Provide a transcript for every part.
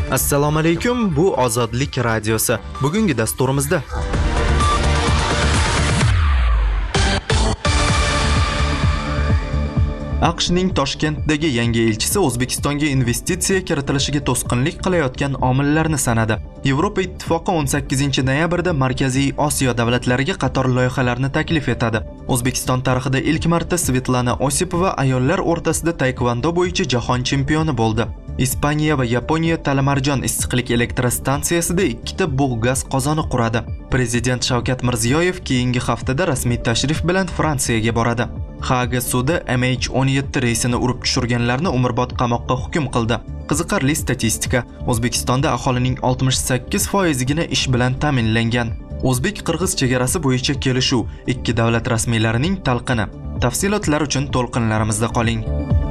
Assalomu alaykum, bu Ozodlik radiosi. Bugungi dasturimizda AQShning Toshkentdagi yangi elchisi O'zbekistonga investitsiya kiritilishiga to'sqinlik qilayotgan omillarni sanadi. Yevropa Ittifoqi 18-noyabrda Markaziy Osiyo davlatlariga qator loyihalarni taklif etadi. O'zbekiston tarixida ilk marta Svetlana Osipova ayollar o'rtasida taekvondo bo'yicha jahon chempioni bo'ldi. Ispaniya va Yaponiya Talamarjon issiqlik elektrostansiyasida 2 ta bug' gaz qozoni quradi. Prezident Shavkat Mirziyoyev keyingi haftada rasmiy tashrif bilan Fransiyaga boradi. Haga sudi MH17 reysini urib tushirganlarni umrbod qamoqqa hukm qildi. Qiziqarli statistika. O'zbekistonda aholining 68%gina ish bilan ta'minlangan. O'zbek-qirg'iz chegarasi bo'yicha kelishuv, ikki davlat rasmiylarining talqini. Tafsilotlar uchun to'lqinlarimizda qoling.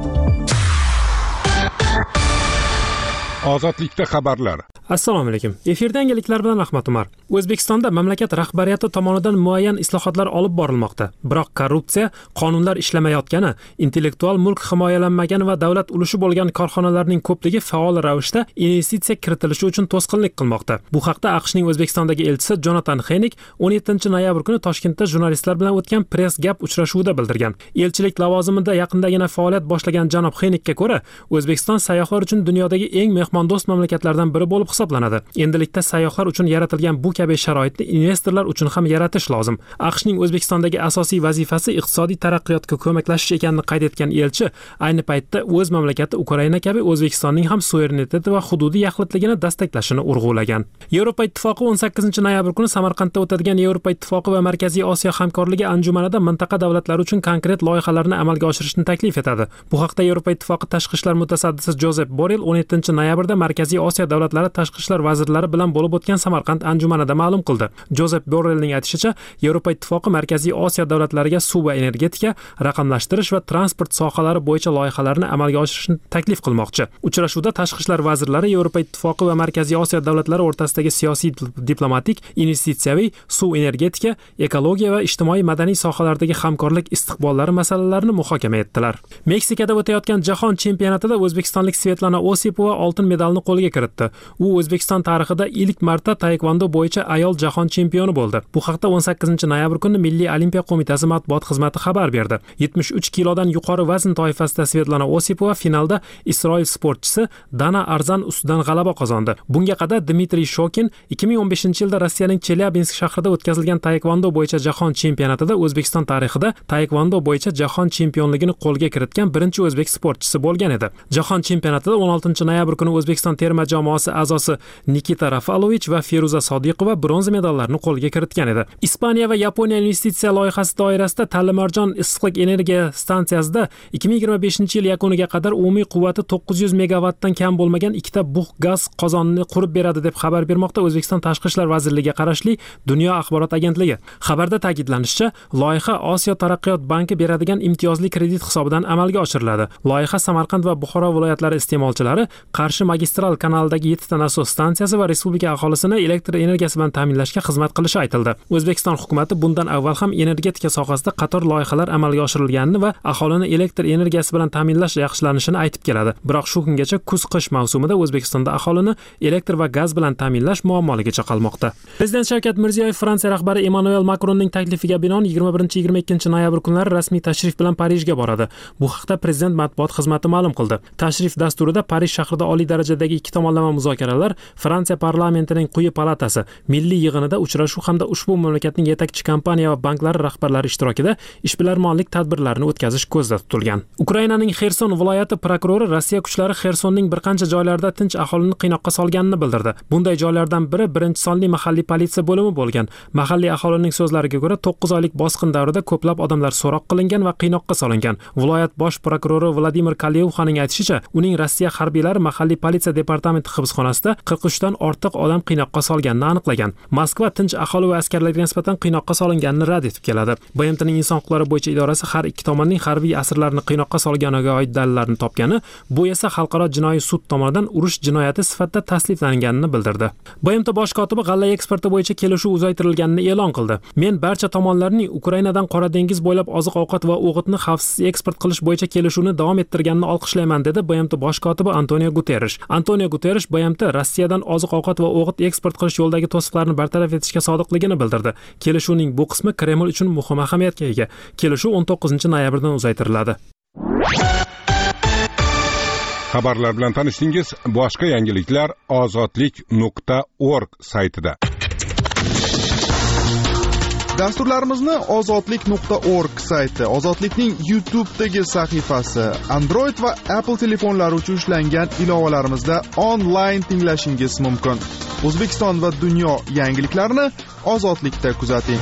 Ozodlikda xabarlar. Assalomu alaykum. Efirda yangiliklar bilan Ahmad Umar. O'zbekistonda mamlakat rahbariyati tomonidan muayyan islohotlar olib borilmoqda. Biroq korrupsiya, qonunlar ishlamayotgani, intellektual mulk himoyalanmagani va davlat ulushi bo'lgan korxonalarning ko'pligi faol ravishda investitsiya kiritilishi uchun to'sqinlik qilmoqda. Bu haqda AQShning O'zbekistondagi elchisi Jonatan Henik 17-noyabr kuni Toshkentda jurnalistlar bilan o'tgan press gap uchrashuvida bildirgan. Elchilik lavozimida yaqindagina faoliyat boshlagan janob Henikka ko'ra, O'zbekiston sayyohlar uchun dunyodagi eng mehmondo'st mamlakatlardan biri bo'lib hisoblanadi. Endilikda sayyohlar uchun yaratilgan bu kabi sharoitni investorlar uchun ham yaratish lozim. AQShning O'zbekistondagi asosiy vazifasi iqtisodiy taraqqiyotga ko'maklashish ekanini qayd etgan elchi, ayni paytda o'z mamlakati Ukraina kabi O'zbekistonning ham suvereniteti va hududiy yaxlitligini dastaklashini urg'ulagan. Yevropa Ittifoqi 18-noyabr kuni Samarqandda o'tadigan Yevropa Ittifoqi va Markaziy Osiyo hamkorligi anjumanida mintaqa davlatlari uchun konkret loyihalarni amalga oshirishni taklif etadi. Bu haqda Yevropa Ittifoqi tashqi ishlar mutasaddisi Josep Borrell 17-noyabrda Markaziy Osiyo davlatlari tashqi ishlar vazirlari bilan bo'lib o'tgan Samarqand anjumanida ma'lum qildi. Josep Borrellning aytishicha, Yevropa Ittifoqi Markaziy Osiyo davlatlariga suv va energetika, raqamlashtirish va transport sohalari bo'yicha loyihalarni amalga oshirishni taklif qilmoqchi. Uchrashuvda tashqi ishlar vazirlari Yevropa Ittifoqi va Markaziy Osiyo davlatlari o'rtasidagi siyosiy, diplomatik, investitsiyaviy, suv, energetika, ekologiya va ijtimoiy madaniy sohalardagi hamkorlik istiqbollari masalalarini muhokama etdilar. Meksikada o'tayotgan jahon chempionatida o'zbekistonlik Svetlana Osipova oltin medalni qo'lga kiritdi. U O'zbekiston tarixida ilk marta taekvondo bo'yicha ayol jahon chempioni bo'ldi. Bu haqda 18-noyabr kuni Milliy olimpiya qo'mitasi matbuot xizmati xabar berdi. 73 kilodan yuqori vazn toifasida Svetlana Osipova finalda Isroil sportchisi Dana Arzan ustidan g'alaba qozondi. Bunga qadar Dmitriy Shokin 2015-yilda Rossiyaning Chelyabinsk shahrida o'tkazilgan taekvondo bo'yicha jahon chempionatida O'zbekiston tarixida taekvondo bo'yicha jahon chempionligini qo'lga kiritgan birinchi o'zbek sportchisi bo'lgan edi. Jahon chempionatida 16-noyabr kuni O'zbekiston terma jamoasi a'zosi Nikita Rafalovich va Feruza Sodiqova bronza medallarni qo'lga kiritgan edi. Ispaniya va Yaponiya investitsiya loyihasi doirasida Talamarjon issiqlik energiya stansiyasida 2025-yil yakuniga qadar umumiy quvvati 900 megawattdan kam bo'lmagan 2 ta bug' gaz qozonini qurib beradi deb xabar bermoqda O'zbekiston Tashqi ishlar vazirligiga qarashli Dunyo axborot agentligi. Xabarda ta'kidlanishicha, loyiha Osiyo taraqqiyot banki beradigan imtiyozli kredit hisobidan amalga oshiriladi. Loyiha Samarqand va Buxoro viloyatlari iste'molchilari Qarshi magistral kanalidagi 7 ta nasos stansiyasi va respublika aholisini elektr energiyasi bilan ta'minlashga xizmat qilishi aytildi. O'zbekiston hukumatı bundan avval ham energetika sohasida qator loyihalar amalga oshirilganini va aholini elektr energiyasi bilan ta'minlash yaxshilanishini aytib keladi. Biroq shu kungacha kuz-qish mavsumida O'zbekistonda aholini elektr va gaz bilan ta'minlash muammoligicha qolmoqda. Prezident Shavkat Mirziyoyev Fransiya rahbari Emmanuel Macronning taklifiga binoan 21-22-noyabr kunlari rasmiy tashrif bilan Parijga boradi. Bu haqda prezident matbuot xizmati ma'lum qildi. Tashrif dasturida Parij shahrida oliy darajadagi ikki tomonlama muzokaralar, Fransiya parlamentining quyi palatasi, milliy yig'inida uchrashuv hamda ushbu mamlakatning yetakchi kompaniya va banklari rahbarlari ishtirokida ishbilarmonlik tadbirlarini o'tkazish ko'zda tutilgan. Ukrainaning Xerson viloyati prokurori Rossiya kuchlari Xersonning bir qancha joylarida tinch aholini qiynoqqa solganini bildirdi. Bunday joylardan biri birinchi sonli mahalliy politsiya bo'limi bo'lgan. Mahalliy aholining so'zlariga ko'ra 9 oylik bosqin davrida ko'plab odamlar so'roq qilingan va qiynoqqa solingan. Viloyat bosh prokurori Vladimir Kalyevxaning aytishicha, uning Rossiya harbiylari mahalliy politsiya departamenti hibsxonasida 43 dan ortiq odam qiynoqqa solganini aniqlagan. Moskva tinch aholi va askarlarga nisbatan qiynoqqa solinganini rad etib keladi. BMTning inson huquqlari bo'yicha idorasi har ikki tomonning harbiy asirlarni qiynoqqa solganiga oid dalillarni topgani, bu esa xalqaro jinoiy sud tomonidan urush jinoyati sifatida tasniflanganini bildirdi. BMT bosh kotibi g'alla eksporti bo'yicha kelishuv uzaytirilganini e'lon qildi. Men barcha tomonlarning Ukrainadan Qora dengiz bo'ylab oziq-ovqat va o'g'itni xavfsiz eksport qilish bo'yicha kelishuvni davom ettirganini olqishlayman dedi BMT bosh kotibi Antonio Guterres. Antonio Guterres BMT Rossiyadan oziq-ovqat va o'g'it eksport qilish yo'lidagi to'siqlarni bartaraf etishga sodiqligini bildirdi. Kelishuvning bu qismi Kreml uchun muhim ahamiyatga ega. Kelishuv 19-noyabrdan uzaytiriladi. Xabarlar bilan tanishdingiz. Boshqa yangiliklar ozodlik.org saytida. Dasturlarimizni ozodlik.org sayti, Ozodlikning YouTube'dagi sahifasi, Android va Apple telefonlari uchun ishlangan ilovalarimizda onlayn tinglashingiz mumkin. O'zbekiston va dunyo yangiliklarini Ozodlikda kuzating.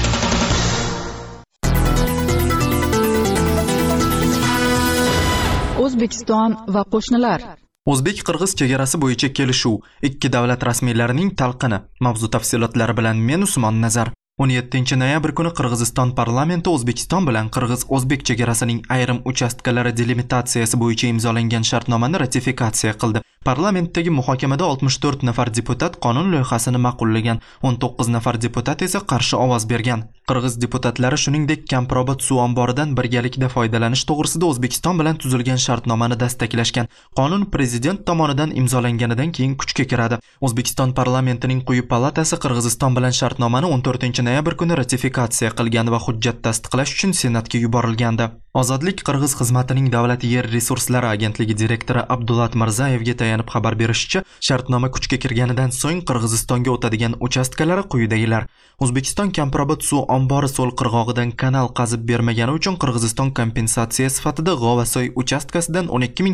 O'zbekiston va qo'shnilar. O'zbek-qirg'iz chegarasi bo'yicha kelishuv, ikki davlat rasmiylarining talqini. Mavzu tafsilotlari bilan men Usmon Nazar. 17-noyabr kuni Qirg'iziston parlamenti O'zbekiston bilan Qirg'iz-O'zbek chegarasining ayrim uchastkalari delimitatsiyasi bo'yicha imzolangan shartnomani ratifikatsiya qildi. Parlamentdagi muhokamada 64 nafar deputat qonun loyihasini ma'qullagan, 19 nafar deputat esa qarshi ovoz bergan. Qirg'iz deputatlari shuningdek Kamprobod suv omboridan birgalikda foydalanish to'g'risida O'zbekiston bilan tuzilgan shartnomani dastaklashgan. Qonun prezident tomonidan imzolanganidan keyin kuchga kiradi. O'zbekiston parlamentining quyi palatasi Qirg'iziston bilan shartnomani 14-noyabr kuni ratifikatsiya qilgan va hujjat tasdiqlash uchun Senatga yuborilgandi. Ozodlik Qirg'iz xizmatining Davlat yer resurslari agentligi direktori Abdulat Mirzayevga tayanib xabar berishicha, shartnoma kuchga kirganidan so'ng Qirg'izistonga o'tadigan uchastkalari quyidagilar. O'zbekiston Kamprobod suv ombori so'l qirg'og'idan kanal qazib bermagani uchun Qirg'iziston kompensatsiya sifatida G'ovasoy uchastkasidan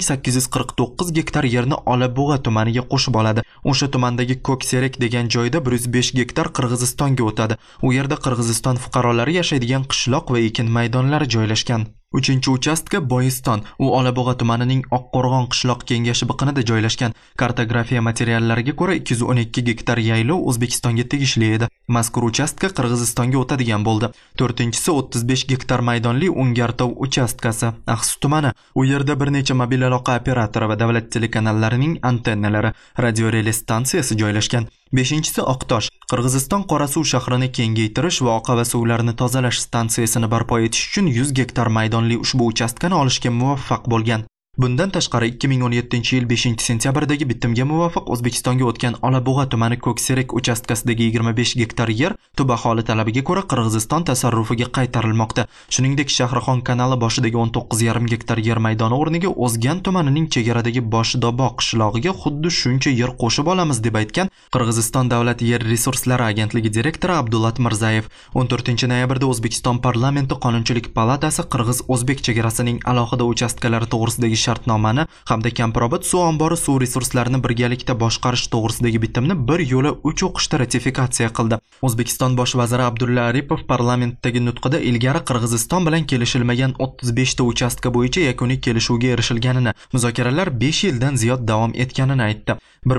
12849 gektar yerni Olabug'a tumaniga qo'shib oladi. O'sha tumandagi Ko'kserak degan joyda 105 gektar Qirg'izistonga o'tadi. U yerda Qirg'iziston fuqarolari yashaydigan qishloq va ekin maydonlari joylashgan. 3-uchastka Boyiston, u Olabug'a tumanining Oqqo'rg'on qishloq kengashi biqinida joylashgan. Kartografiya materiallariga ko'ra 212 gektar yaylov O'zbekistonga tegishli edi. Mazkur uchastka Qirg'izistonga o'tadigan bo'ldi. 4-si 35 gektar maydonli Ungartov uchastkasi, Axsi tumani. U yerda bir necha mobil aloqa operatori va davlat telekanallarining antennalari, radio relay stansiyasi joylashgan. 5-si Oqtosh, Qirg'iziston Qorasuv shahrini kengaytirish va oqava suvlarni tozalash stansiyasini barpo etish uchun 100 gektar maydonli ushbu uchastkani olishga muvaffaq bo'lgan. Bundan tashqari 2017-yil 5-sentyabrdagi bitimga muvofiq O'zbekistonga o'tgan Olabug'a tumani Ko'kserak uchastkasidagi 25 gektar yer tub aholi talabiga ko'ra Qirg'iziston tasarrufiga qaytarilmoqda. Shuningdek, Shahrixon kanali boshidagi 19,5 gektar yer maydoni o'rniga O'zgan tumanining chegaradagi Boshidoboq qishlog'iga xuddi shuncha yer qo'shib olamiz deb aytgan Qirg'iziston Davlat yer resurslari agentligi direktori Abdulat Mirzayev. 14-noyabrda O'zbekiston parlamenti Qonunchilik palatasi Qirg'iz-O'zbek chegarasining alohida uchastkalari to'g'risidagi shartnomani hamda Kamprobod suv ombori suv resurslarini birgalikda boshqarish to'g'risidagi bitimni bir yo'la 3 o'qishda ratifikatsiya qildi. O'zbekiston bosh vaziri Abdulla Aripov parlamentdagi nutqida ilgari Qirg'iziston bilan kelishilmagan 35 ta uchastka bo'yicha yakuniy kelishuvga erishilganini, muzokaralar 5 yildan ziyod davom etganini aytdi.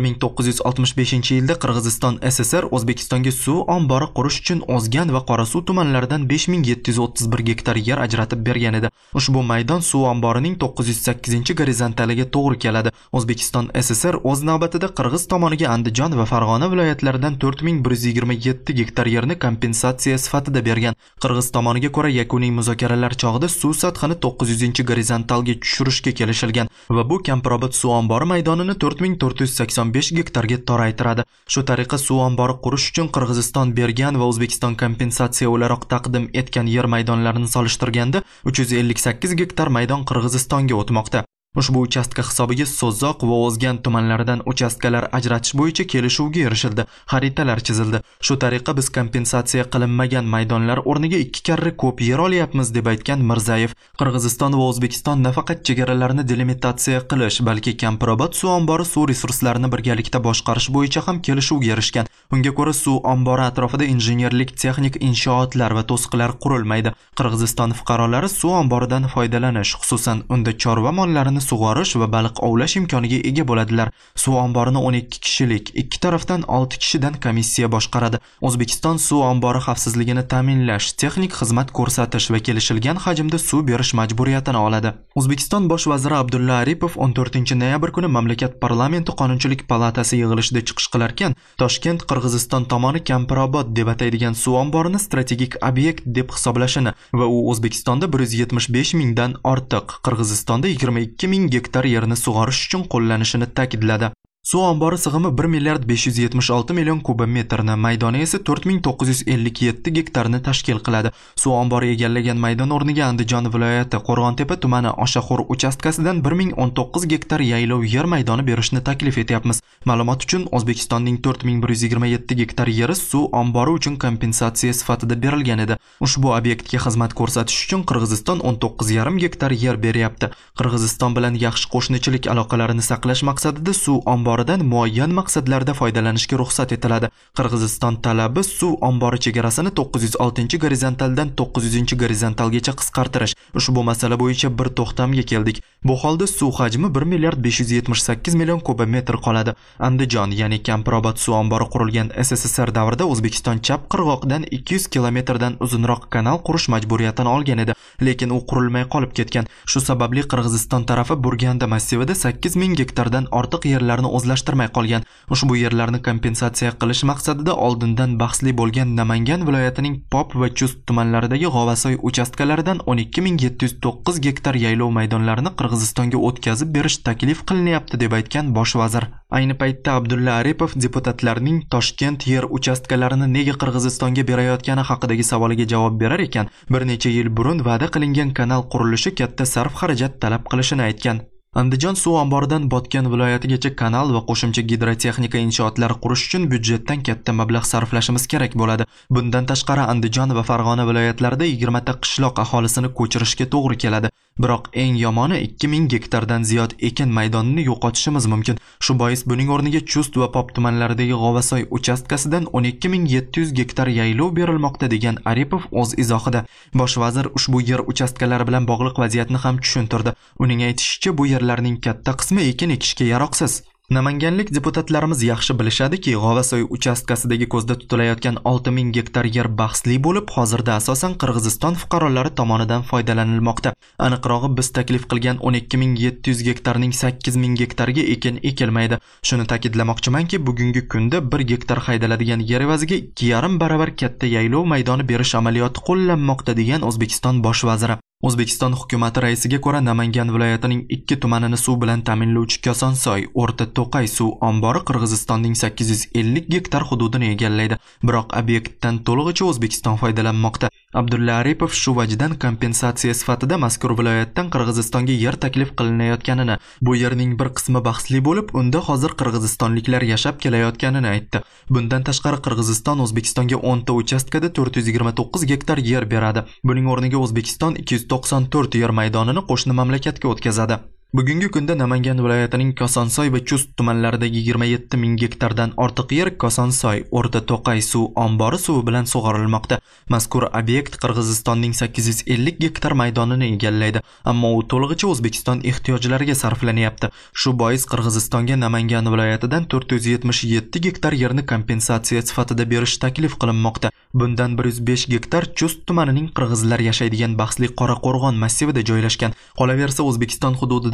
1965-yilda Qirg'iziston SSR O'zbekistonga suv ombori qurish uchun O'zgan va Qorasuv tumanlaridan 5731 gektar yer ajratib bergan edi. Ushbu maydon suv omborining 908-gorizontaliga to'g'ri keladi. O'zbekiston SSR o'z navbatida Qirg'iz tomoniga Andijon va Farg'ona viloyatlaridan 4127 gektar yerni kompensatsiya sifatida bergan. Qirg'iz tomoniga ko'ra yakuniy muzokaralar chog'ida suv sathini 900-gorizontalga tushirishga kelishilgan va bu Kamprobod suv ombori maydonini 4485 gektarga toraytiradi. Shu tariqa suv ombori qurish uchun Qirg'iziston bergan va O'zbekiston kompensatsiya o'laroq taqdim etgan yer maydonlarini solishtirganda 358 gektar maydon Qirg'izistonga o'tmoqda. Ushbu uchastka hisobiga So'zzoq va O'zgan tumanlaridan uchastkalar ajratish bo'yicha kelishuvga erishildi, xaritalar chizildi. Shu tariqa biz kompensatsiya qilinmagan maydonlar o'rniga 2 karra ko'p yer olyapmiz deb aytgan Mirzayev. Qirg'iziston va O'zbekiston nafaqat chegaralarni delimitatsiya qilish, balki Kamprobod suv ombori suv resurslarini birgalikda boshqarish bo'yicha ham kelishuvga erishgan. Unga ko'ra suv ombori atrofida injenerlik, texnik inshootlar va to'siqlar qurilmaydi. Qirg'iziston fuqarolari suv omboridan foydalanish, xususan unda chorva mollarini sug'orish va baliq ovlash imkoniga ega bo'ladilar. Suv omborini 12 kishilik, ikki tarafdan 6 kishidan komissiya boshqaradi. O'zbekiston suv ombori xavfsizligini ta'minlash, texnik xizmat ko'rsatish va kelishilgan hajmda suv berish majburiyatini oladi. O'zbekiston bosh vaziri Abdulla Aripov 14-noyabr kuni mamlakat parlamenti Qonunchilik palatasi yig'ilishida chiqish qilarkan, Toshkent Qirg'iziston tomoni Kamprobod deb ataydigan suv omborini strategik obyekt deb hisoblashini va u O'zbekistonda 175 mingdan ortiq, Qirg'izistonda 22 ming gektar yerni sug'orish uchun qo'llanishini ta'kidladi. Suv ombori sig'imi 1 milliard 576 million kubik metrni, maydoni esa 4957 gektarni tashkil qiladi. Suv ombori egallagan maydon o'rniga Andijon viloyati Qo'rg'ontepa tumani Oshaxo'r uchastkasidan 1019 gektar yaylov yer maydoni berishni taklif etyapmiz. Ma'lumot uchun, O'zbekistonning 4127 gektar yeri suv ombori uchun kompensatsiya sifatida berilgan edi. Ushbu obyektga xizmat ko'rsatish uchun Qirg'iziston 19,5 gektar yer beryapti. Qirg'iziston bilan yaxshi qo'shnichilik aloqalarini saqlash maqsadida suv omboridan muayyan maqsadlarda foydalanishga ruxsat etiladi. Qirg'iziston talabi suv ombori chegarasini 906-gorizontaldan 900-gorizontalgacha qisqartirish. Ushbu masala bo'yicha bir to'xtamga keldik. Bu holda suv hajmi 1 milliard 578 million kubik metr qoladi. Andijon, ya'ni Kampirobod suv ombori qurilgan SSSR davrida O'zbekiston chap qirg'oqdan 200 kilometrdan uzunroq kanal qurish majburiyatini olgan edi, lekin u qurilmay qolib ketgan. Shu sababli Qirg'iziston tarafi Burganda massivida 8000 gektardan ortiq yerlarni o'zlashtirmay qolgan. Ushbu yerlarni kompensatsiya qilish maqsadida oldindan bahsli bo'lgan Namangan viloyatining Pop va Chust tumanlaridagi G'ovasoy uchastkalaridan 12709 gektar yaylov maydonlarini Qirg'izistonga o'tkazib berish taklif qilinyapti, deb aytgan bosh vazir. Ayni paytda Abdulla Aripov deputatlarning Toshkent yer uchastkalarini nega Qirg'izistonga berayotgani haqidagi savoliga javob berar ekan, bir necha yil burun va'da qilingan kanal qurilishi katta sarf-xarajat talab qilishini aytgan. Andijon suv omboridan Botgan viloyatigacha kanal va qo'shimcha gidrotexnika inshootlari qurish uchun byudjetdan katta mablag' sarflashimiz kerak bo'ladi. Bundan tashqari Andijon va Farg'ona viloyatlarida 20 ta qishloq aholisini ko'chirishga to'g'ri keladi. Biroq eng yomoni 2000 gektardan ziyod ekin maydonini yo'qotishimiz mumkin. Shu bois buning o'rniga Chust va Pop tumanlaridagi G'ovasoy uchastkasidan 12700 gektar yaylov berilmoqda, degan Aripov o'z izohida. Bosh vazir ushbu yer uchastkalari bilan bog'liq vaziyatni ham tushuntirdi. Uning aytishicha, bu yerlarning katta qismi ekin ekishga yaroqsiz. Namanganlik deputatlarimiz yaxshi bilishadiki, G'ovasoy uchastkasidagi ko'zda tutilayotgan 6000 gektar yer bahsli bo'lib, hozirda asosan Qirg'iziston fuqarolari tomonidan foydalanilmoqda. Aniqrog'i, biz taklif qilgan 12700 gektarning 8000 gektarga ekin ekilmaydi. Shuni ta'kidlamoqchimanki, bugungi kunda 1 gektar haydaladigan yer evaziga 2,5 baravar katta yaylov maydoni berish amaliyoti qo'llanmoqda, degan O'zbekiston bosh vaziri. O'zbekiston hukumati raisiga ko'ra, Namangan viloyatining 2 tumanini suv bilan ta'minlovchi Kosonsoy, O'rta To'qay suv ombori Qirg'izistonning 850 gektar hududini egallaydi. Biroq obyektdan to'lig'icha O'zbekiston foydalanmoqda. Abdulla Aripov shu vajdan kompensatsiya sifatida mazkur viloyatdan Qirg'izistonga yer taklif qilinayotganini, bu yerning bir qismi bahsli bo'lib, unda hozir qirg'izistonliklar yashab kelayotganini aytdi. Bundan tashqari Qirg'iziston O'zbekistonga 10 ta uchastkada 429 gektar yer beradi. Buning o'rniga O'zbekiston 294 yer maydonini qo'shni mamlakatga o'tkazadi. Bugungi kunda Namangan viloyatining Kosonsoy va Chust tumanlaridagi 27000 gektardan ortiq yer Kosonsoy, O'rta To'qay suv ombori suvi bilan sug'orilmoqda. Mazkur obyekt Qirg'izistonning 850 gektar maydonini egallaydi, ammo u to'lig'icha O'zbekiston ehtiyojlariga sarflanyapti. Shu bois Qirg'izistonga Namangan viloyatidan 477 gektar yerni kompensatsiya sifatida berish taklif qilinmoqda. Bundan 105 gektar Chust tumanining qirg'izlar yashaydigan bahsli Qoraqo'rg'on massivida joylashgan. Qolaversa, O'zbekiston hududida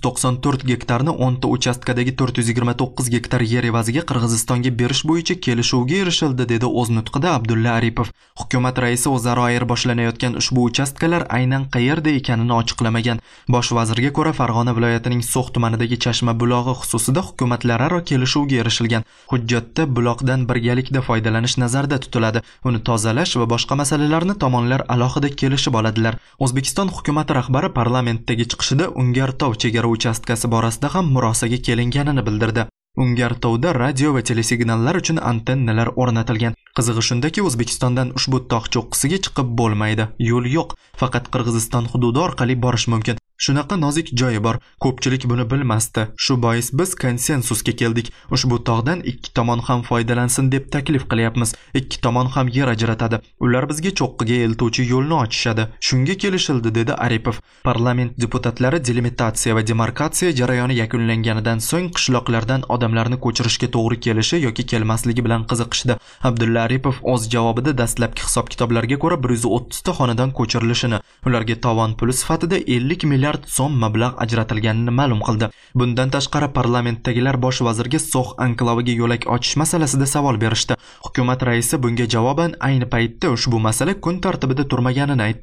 294 gektarni 10 ta uchastkadagi 429 gektar yer evaziga Qirg'izistonga berish bo'yicha kelishuvga erishildi, dedi o'z nutqida Abdulla Aripov. Hukumat raisi o'zaro ayirboshlanyotgan ushbu uchastkalar aynan qayerda ekanini ochiqlamagan. Bosh vazirga ko'ra, Farg'ona viloyatining So'x tumanidagi Chashma bulog'i xususida hukumatlararo kelishuvga erishilgan. Hujjatda buloqdan birgalikda foydalanish nazarda tutiladi. Uni tozalash va boshqa masalalarni tomonlar alohida kelishib oladilar. O'zbekiston hukumati rahbari parlamentdagi chiqishida Ungartov chegara uchastkasi borasida ham murosaga kelinganini bildirdi. Ungartovda radio va telesignallar uchun antennalar o'rnatilgan. Qizig'i shundaki, O'zbekistondan ushbu tog' cho'qqisiga chiqib bo'lmaydi. Yo'l yo'q, faqat Qirg'iziston hududi orqali borish mumkin. Shunaqa nozik joyi bor. Ko'pchilik buni bilmasdi. Shu bois biz konsensusga keldik. Ushbu tog'dan ikki tomon ham foydalansin deb taklif qilyapmiz. Ikki tomon ham yer ajratadi. Ular bizga cho'qqiga eltuvchi yo'lni ochishadi. Shunga kelishildi, dedi Aripov. Parlament deputatlari delimitatsiya va demarkatsiya jarayoni yakunlanganidan so'ng qishloqlardan odamlarni ko'chirishga to'g'ri kelishi yoki kelmasligi bilan qiziqishdi. Abdulla Aripov o'z javobida dastlabki hisob-kitoblarga ko'ra 130 ta xonadan ko'chirilishini, ularga tovon puli sifatida 50 milliard so'm mablag' ajratilganini ma'lum qildi. Bundan tashqari parlamentdagilar bosh vazirga So'x anklaviga yo'lak ochish masalasida savol berishdi. Hukumat raisi bunga javoban ayni paytda ushbu masala kun tartibida turmaganini aytdi.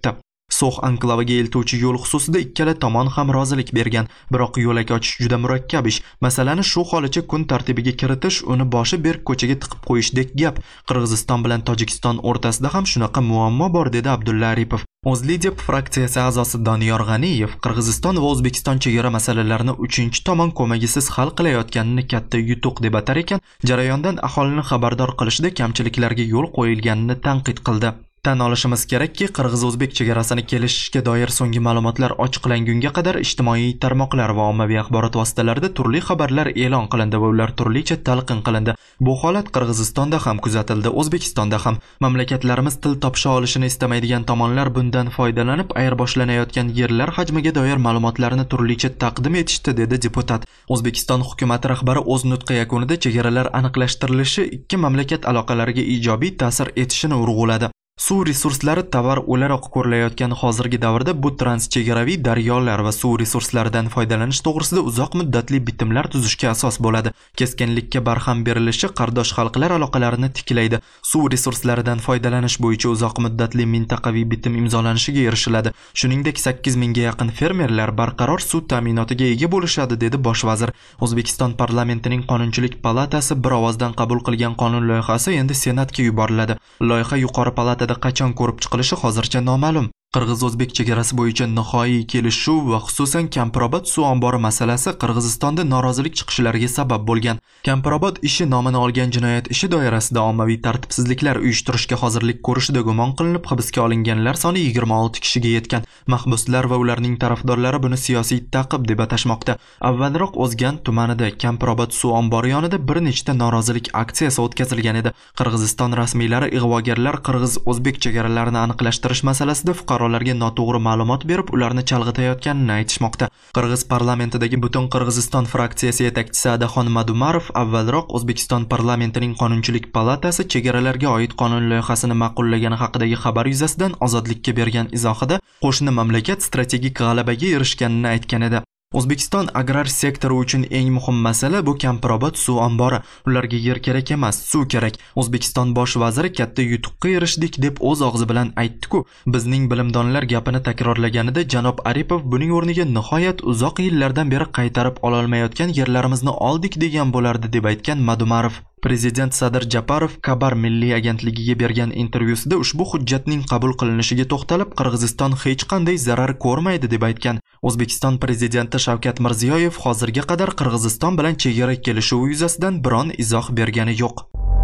So'x anklaviga eltuvchi yo'l xususida ikkala tomon ham rozilik bergan, biroq yo'lak ochish juda murakkab ish. Masalani shu holicha kun tartibiga kiritish, uni boshi berk ko'chaga tiqib qo'yishdek gap. Qirg'iziston bilan Tojikiston o'rtasida ham shunaqa muammo bor, dedi Abdulla Aripov. O'zLiDeP fraksiyasi a'zosi Doniyor G'aniyev Qirg'iziston va O'zbekiston chegara masalalarini uchinchi tomon ko'magisiz hal qilayotganini katta yutuq deb atar ekan, jarayondan aholini xabardor qilishda kamchiliklarga yo'l qo'yilganini tanqid qildi. Tan olishimiz kerakki, Qirg'iz-O'zbek chegarasini kelishishga doir so'nggi ma'lumotlar ochiqlangunga qadar ijtimoiy tarmoqlar va ommaviy axborot vositalarida turli xabarlar e'lon qilindi va ular turlicha talqin qilindi. Bu holat Qirg'izistonda ham kuzatildi, O'zbekistonda ham. Mamlakatlarimiz til topisha olishini istamaydigan tomonlar bundan foydalanib, ayirboslanayotgan yerlar hajmiga doir ma'lumotlarni turlicha taqdim etishdi, dedi deputat. O'zbekiston hukumati rahbari o'z nutqi yakunida chegaralar aniqlashtirilishi ikki mamlakat aloqalariga ijobiy ta'sir etishini urg'uladi. Suv resurslari tovar o'laroq ko'rilayotgan hozirgi davrda bu transchegaraviy daryolar va suv resurslaridan foydalanish to'g'risida uzoq muddatli bitimlar tuzishga asos bo'ladi. Keskinlikka barham berilishi qardosh xalqlar aloqalarini tiklaydi. Suv resurslaridan foydalanish bo'yicha uzoq muddatli mintaqaviy bitim imzolanishiga erishiladi. Shuningdek, 8000 ga yaqin fermerlar barqaror suv ta'minotiga ega bo'lishadi, dedi bosh vazir. O'zbekiston parlamentining Qonunchilik palatasi bir ovozdan qabul qilgan qonun loyihasi endi Senatga yuboriladi. Loyiha yuqori palata qachon ko'rib chiqilishi hozircha noma'lum. Qirg'iz-O'zbek chegarasi bo'yicha nihoyiy kelishuv va xususan Kampirobod suv ombori masalasi Qirg'izistonda norozilik chiqishlariga sabab bo'lgan. Kampirobod ishi nomini olgan jinoyat ishi doirasida ommaviy tartibsizliklar uyushtirishga hozirlik ko'rishida gumon qilinib hibsga olinganlar soni 26 kishiga yetgan. Mahbuslar va ularning tarafdorlari buni siyosiy ta'qib deb atashmoqda. Avvalroq O'zgan tumanida Kampirobod suv ombori yonida bir nechta norozilik aksiyasi o'tkazilgan edi. Qirg'iziston rasmiylari ig'vogarlar Qirg'iz-O'zbek chegaralarini aniqlashtirish masalasida fuqarolarga noto'g'ri ma'lumot berib, ularni chalg'itayotganini aytishmoqda. Qirg'iz parlamentidagi Butun Qirg'iziston fraksiyasi yetakchisi Adaxon Madumarov avvalroq O'zbekiston parlamentining Qonunchilik palatasi chegaralarga oid qonun loyihasini ma'qullagani haqidagi xabar yuzasidan Ozodlikka bergan izohida qo'shni mamlakat strategik g'alabaga erishganini aytgan edi. O'zbekiston agrar sektori uchun eng muhim masala bu Kampirobod suv ombori. Ularga yer kerak emas, suv kerak. O'zbekiston bosh vaziri katta yutuqqa erishdik deb o'z og'zi bilan aytdi-ku. Bizning bilimdonlar gapini takrorlaganida janob Aripov buning o'rniga nihoyat uzoq yillardan beri qaytarib ololmayotgan yerlarimizni oldik degan bo'lardi, deb aytgan Madumarov. Prezident Sadir Japarov Kabar milliy agentligiga bergan intervyusida ushbu hujjatning qabul qilinishiga to'xtalib, Qirg'iziston hech qanday zarar ko'rmaydi deb aytgan. O'zbekiston prezidenti Shavkat Mirziyoyev hozirga qadar Qirg'iziston bilan chegara kelishuvi yuzasidan biron izoh bergani yo'q.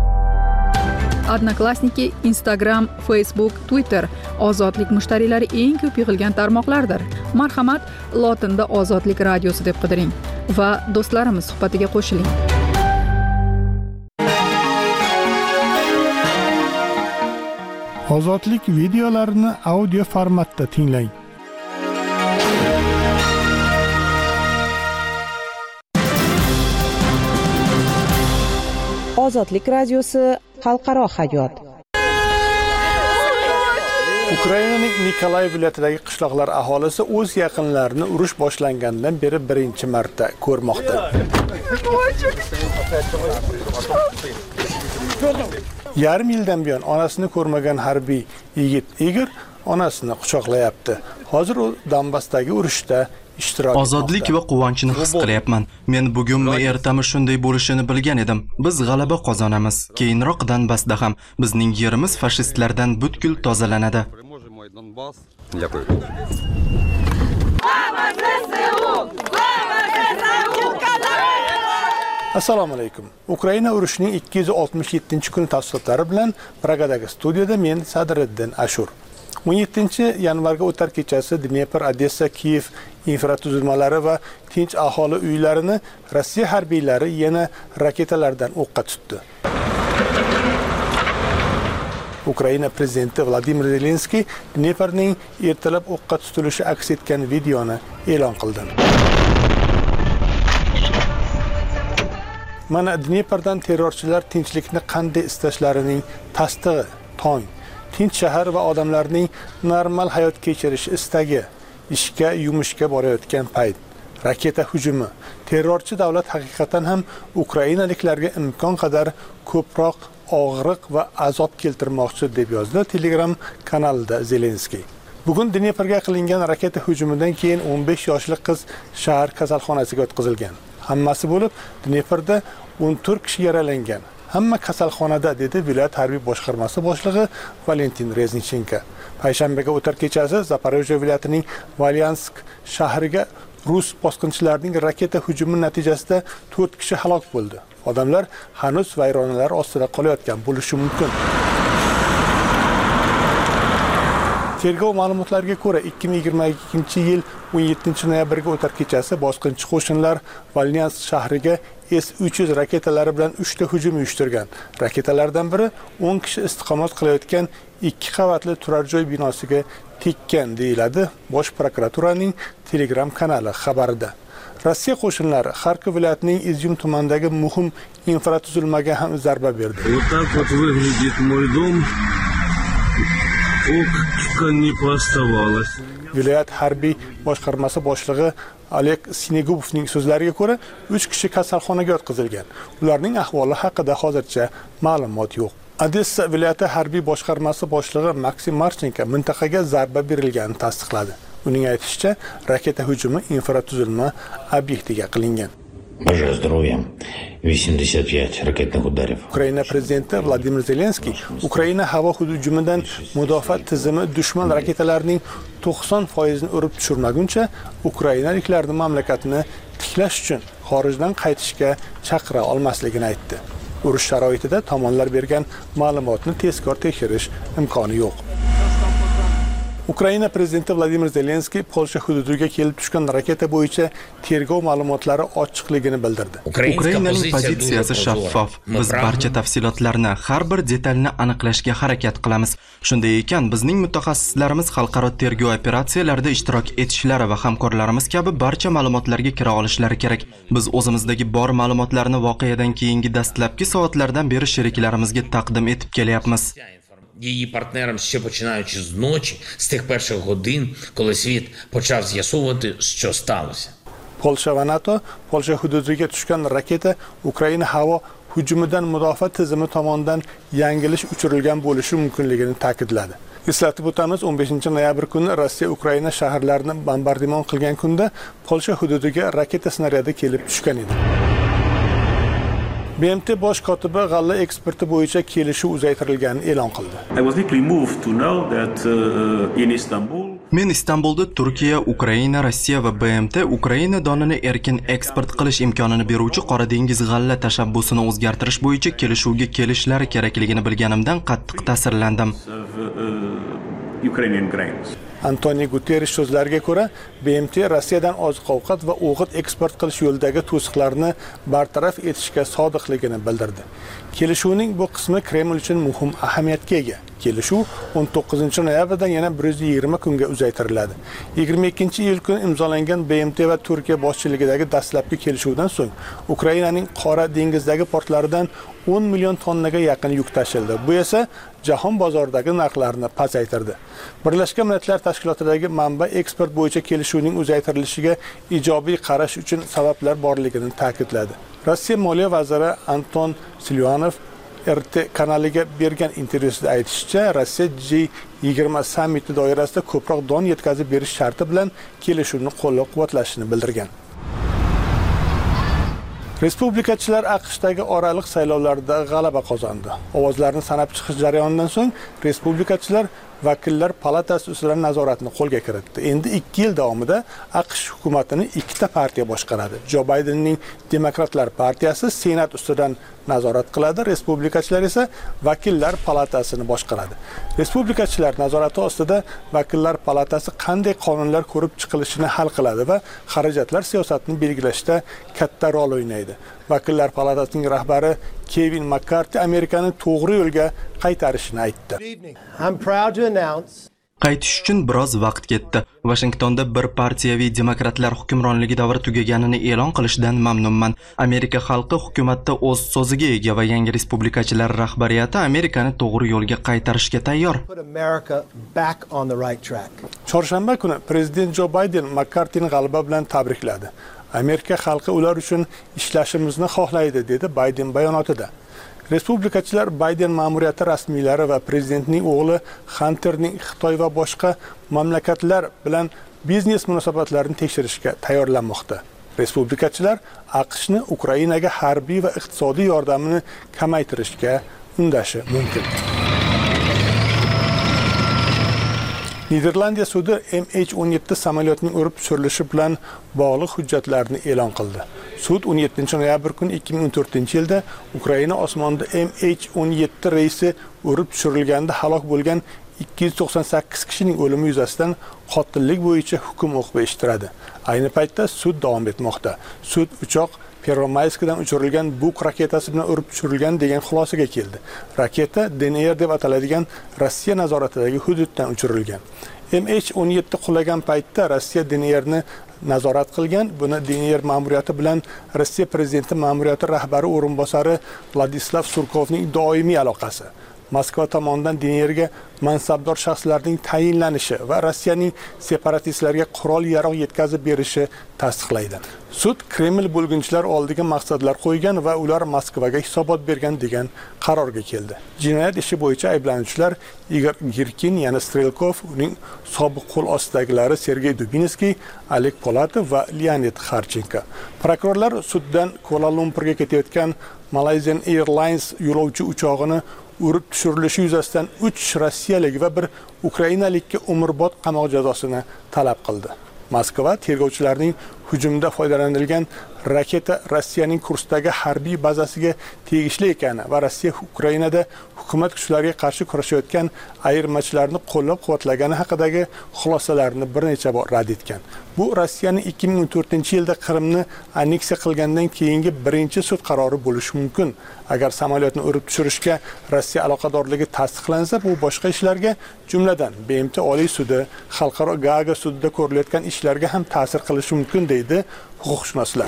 Odnoklassniki, Instagram, Facebook, Twitter ozodlik mushtariylari eng ko'p yig'ilgan tarmoqlardir. Marhamat, lotinda Ozodlik radiosi deb qidiring va do'stlarimiz suhbatiga qo'shiling. Ozodlik videolarini audio formatda tinglang. Ozodlik radiosi xalqaro hayot. Ukrainaning Nikolay viloyatidagi qishloqlar aholisi o'z yaqinlarini urush boshlangandan beri birinchi marta ko'rmoqda. Yarim yildan buyon onasini ko'rmagan harbiy yigit Igor onasini quchoqlayapti. Hozir u Donbassdagi urushda ishtirok etmoqda. Ozodlik va quvonchni his qilyapman. Men bugunmi ertami shunday bo'lishini bilgan edim. Biz g'alaba qozonamiz. Keyinroq Donbassda ham bizning yerimiz fashistlardan butkul tozalanadi. Assalomu alaykum. Ukraina urushining 267-kun tafsilotlari bilan Pragadagi studiyada men Sadriddin Ashur. 17-yanvarga o'tar kechasi Dnepr, Odessa, Kiyev infratuzilmalari va tinch aholi uylarini Rossiya harbiylari yana raketalardan o'qqa tutdi. Ukraina prezidenti Vladimir Zelenskiy Dneprning ertalab o'qqa tutilishi aks etgan videoni e'lon qildi. Mana Dneprdan terrorchilar tinchlikni qanday istashlarining tasdig'i tong. Tinch shahar va odamlarning normal hayot kechirish istagi, ishga, yumushga borayotgan payt. Raketa hujumi. Terrorchi davlat haqiqatan ham ukrainaliklarga imkon qadar ko'proq og'riq va azob keltirmoqchi deb yozdi Telegram kanalida Zelenskiy. Bugun Dneprga qilingan raketa hujumidan keyin 15 yoshli qiz shahar kasalxonasiga o'tkazilgan. Hammasi bo'lib, Dneprda 14 kishi yaralangan. Hamma kasalxonada, dedi viloyat harbiy boshqarmasi boshlig'i Valentin Reznichenko. Payshanbaga o'tar kechasi Zaporojye viloyatining Valyansk shahriga rus bosqinchilarining raketa hujumi natijasida 4 kishi halok bo'ldi. Odamlar hanuz vayronalar ostida qolayotgan bo'lishi mumkin. Tergov ma'lumotlariga ko'ra 2022-yil 17-noyabrga o'tar kechasi bosqinchi qo'shinlar Valyansk shahriga S-300 raketalari bilan 3 ta hujum uyushtirgan. Raketalardan biri 10 kishi istiqomat qilayotgan 2 qavatli turar joy binosiga tekkan, deyiladi Bosh prokuraturaning Telegram kanali xabarida. Rossiya qo'shinlari Xarkov viloyatining Izyum tumanidagi muhim infratuzilmaga ham zarba berdi. Viloyat harbiy boshqarmasi boshlig'i Oleg Sinegubovning so'zlariga ko'ra 3 kishi kasalxonaga yotqizilgan. Ularning ahvoli haqida hozircha ma'lumot yo'q. Odessa viloyati harbiy boshqarmasi boshlig'i Maksim Marchenko mintaqaga zarba berilganini tasdiqladi. Uning aytishicha, raketa hujumi infratuzilma obyektiga qilingan. Бажаю здоровья. 85 raketных ударов. Ukraina prezidenti Vladimir Zelenskiy Ukraina havo hujumidan mudofaa tizimi dushman raketalarining 90% ni urib tushirmaguncha ukrainaliklarni mamlakatni tiklash uchun xorijdan qaytishga chaqira olmasligini aytdi. Urush sharoitida tomonlar bergan ma'lumotni tezkor tekshirish imkoni yo'q. Ukraina prezidenti Vladimir Zelenskiy Polsha hududiga kelib tushgan raketa bo'yicha tergov ma'lumotlari ochiqligini bildirdi. Ukrainaning pozitsiyasi shaffof. Biz barcha tafsilotlarni, har bir detalni aniqlashga harakat qilamiz. Shunday ekan, bizning mutaxassislarimiz xalqaro tergov operatsiyalarida ishtirok etishlari va hamkorlarimiz kabi barcha ma'lumotlarga kira olishlari kerak. Biz o'zimizdagi bor ma'lumotlarni voqeadan keyingi dastlabki soatlardan beri sheriklarimizga taqdim etib kelyapmiz. Її партнерам ще починаючи з ночі, з тих перших годин, коли світ почав з'ясовувати, що сталося. Polsha va NATO Polsha hududiga tushgan raketa Ukraina havo hujumidan mudofaa tizimi tomonidan yangilish uchirilgan bo'lishi mumkinligini ta'kidladi. Eslatib o'tamiz, 15-noyabr kuni Rossiya Ukraina shaharlarini bombardimon qilgan kunda Polsha hududiga raketa snaryadi kelib tushgan edi. BMT bosh kotibi g'alla eksporti bo'yicha kelishuv uzaytirilganini e'lon qildi. Men Istanbulda Turkiya, Ukraina, Rossiya va BMT Ukraina donini erkin eksport qilish imkonini beruvchi Qora dengiz g'alla tashabbusini o'zgartirish bo'yicha kelishuvga kelishlari kerakligini bilganimdan qattiq ta'sirlandim. Antonio Guterres so'zlariga ko'ra, BMT Rossiyadan oziq-ovqat va o'g'it eksport qilish yo'lidagi to'siqlarni bartaraf etishga sodiqligini bildirdi. Kelishuvning bu qismi Kreml uchun muhim ahamiyatga ega. Kelishuv 19-noyabrdan yana 120 kunga uzaytiriladi. 22-iyul kuni imzolangan BMT va Turkiya boshchiligidagi dastlabki kelishuvdan so'ng Ukrainaning Qora dengizdagi portlaridan 10 million tonnaga yaqin yuk tashildi. Bu esa jahon bozoridagi narxlarni pasaytirdi. Birlashgan Millatlar Tashkilotidagi manba eksport bo'yicha kelishuvning uzaytirilishiga ijobiy qarash uchun sabablar borligini ta'kidladi. Rossiya moliya vaziri Anton Silyanov RT kanaliga bergan intervyusida aytishicha, Rossiya G20 sammiti doirasida ko'proq don yetkazib berish sharti bilan kelishuvni qo'llab-quvvatlashini bildirgan. Respublikachilar AQShdagi oraliq saylovlarda g'alaba qozondi. Ovozlarni sanab chiqish jarayonidan so'ng respublikachilar vakillar palatasi ustidan nazoratni qo'lga kiritdi. Endi 2 yil davomida AQSh hukumatini 2 ta partiya boshqaradi. Jo Baydenning Demokratlar partiyasi Senat ustidan nazorat qiladi, respublikachilar esa vakillar palatasini boshqaradi. Respublikachilar nazorati ostida vakillar palatasi qanday qonunlar ko'rib chiqilishini hal qiladi va xarajatlar siyosatini belgilashda katta rol o'ynaydi. Vakillar palatasining rahbari Kevin McCarthy Amerikani to'g'ri yo'lga qaytarishini aytdi. Qaytish uchun biroz vaqt ketdi. Washingtonda bir partiyaviy demokratlar hukmronligi davri tugaganini e'lon qilishdan mamnunman. Amerika xalqi hukumatda o'z so'ziga ega va yangi respublikachilar rahbariyati Amerikani to'g'ri yo'lga qaytarishga tayyor. Chorshanba kuni prezident Jo Bayden McCarthyni g'alaba bilan tabrikladi. Amerika xalqi ular uchun ishlashimizni xohlaydi, dedi Bayden bayonotida. Respublikachilar Bayden ma'muriyati rasmiylari va prezidentning o'g'li Hunterning Xitoy va boshqa mamlakatlar bilan biznes munosabatlarini tekshirishga tayyorlanmoqda. Respublikachilar AQShni Ukrainaga harbiy va iqtisodiy yordamini kamaytirishga undashi mumkin. Niderlandiya sudi MH17 samolyotning urib tushirilishi bilan bog'liq hujjatlarni e'lon qildi. Sud 17-noyabr kuni 2014-yilda Ukraina osmonida MH17 reysi urib tushirilganda halok bo'lgan 298 kishining o'limi yuzasidan qotillik bo'yicha hukm o'qib eshittiradi. Ayni paytda sud davom etmoqda. Sud uchoq Pervomayskdan uchirilgan Buk raketasi bilan urib tushirilgan degan xulosaga keldi. Raketa DNR deb ataladigan Rossiya nazoratidagi hududdan uchirilgan. MH17 qulagan paytda Rossiya DNRni nazorat qilgan. Buni DNR ma'muriyati bilan Rossiya prezidenti ma'muriyati rahbari o'rinbosari Vladislav Surkovning doimiy aloqasi, Moskva tomonidan DNRga mansabdor shaxslarning tayinlanishi va Rossiyaning separatistlarga qurol-yarog' yetkazib berishi tasdiqlaydi. Sud Kreml bo'lgunchilar oldiga maqsadlar qo'ygan va ular Moskvaga hisobot bergan degan qarorga keldi. Jinoyat ishi bo'yicha ayblanuvchilar Igor Girkin, yana Strelkov, uning sobiq qo'l ostidagilari Sergey Dubinskiy, Oleg Polatov va Leonid Kharchenko. Prokurorlar suddan Kuala Lumpurga ketayotgan Malaysian Airlines yo'lovchi uchog'ini urib tushirilishi yuzasidan 3 rossiyalik va 1 ukrainalikka umrbod qamoq jazosini talab qildi. Moskva tergovchilarning hujumda foydalanilgan raketa Rossiyaning Kursdagi harbiy bazasiga tegishli ekani va Rossiya Ukrainada hukumat kuchlariga qarshi kurashayotgan ayirmachilarni qo'llab-quvvatlagani haqidagi xulosalarni bir necha bor rad etgan. Bu Rossiyaning 2014-yilda Qrimni anneksiya qilgandan keyingi birinchi sud qarori bo'lishi mumkin. Agar samolyotni urib tushirishga Rossiya aloqadorligi tasdiqlansa, bu boshqa ishlarga, jumladan BMT Oliy sudi, Xalqaro Gaaga sudida ko'rilayotgan ishlarga ham ta'sir qilishi mumkin deydi huquqshunoslar.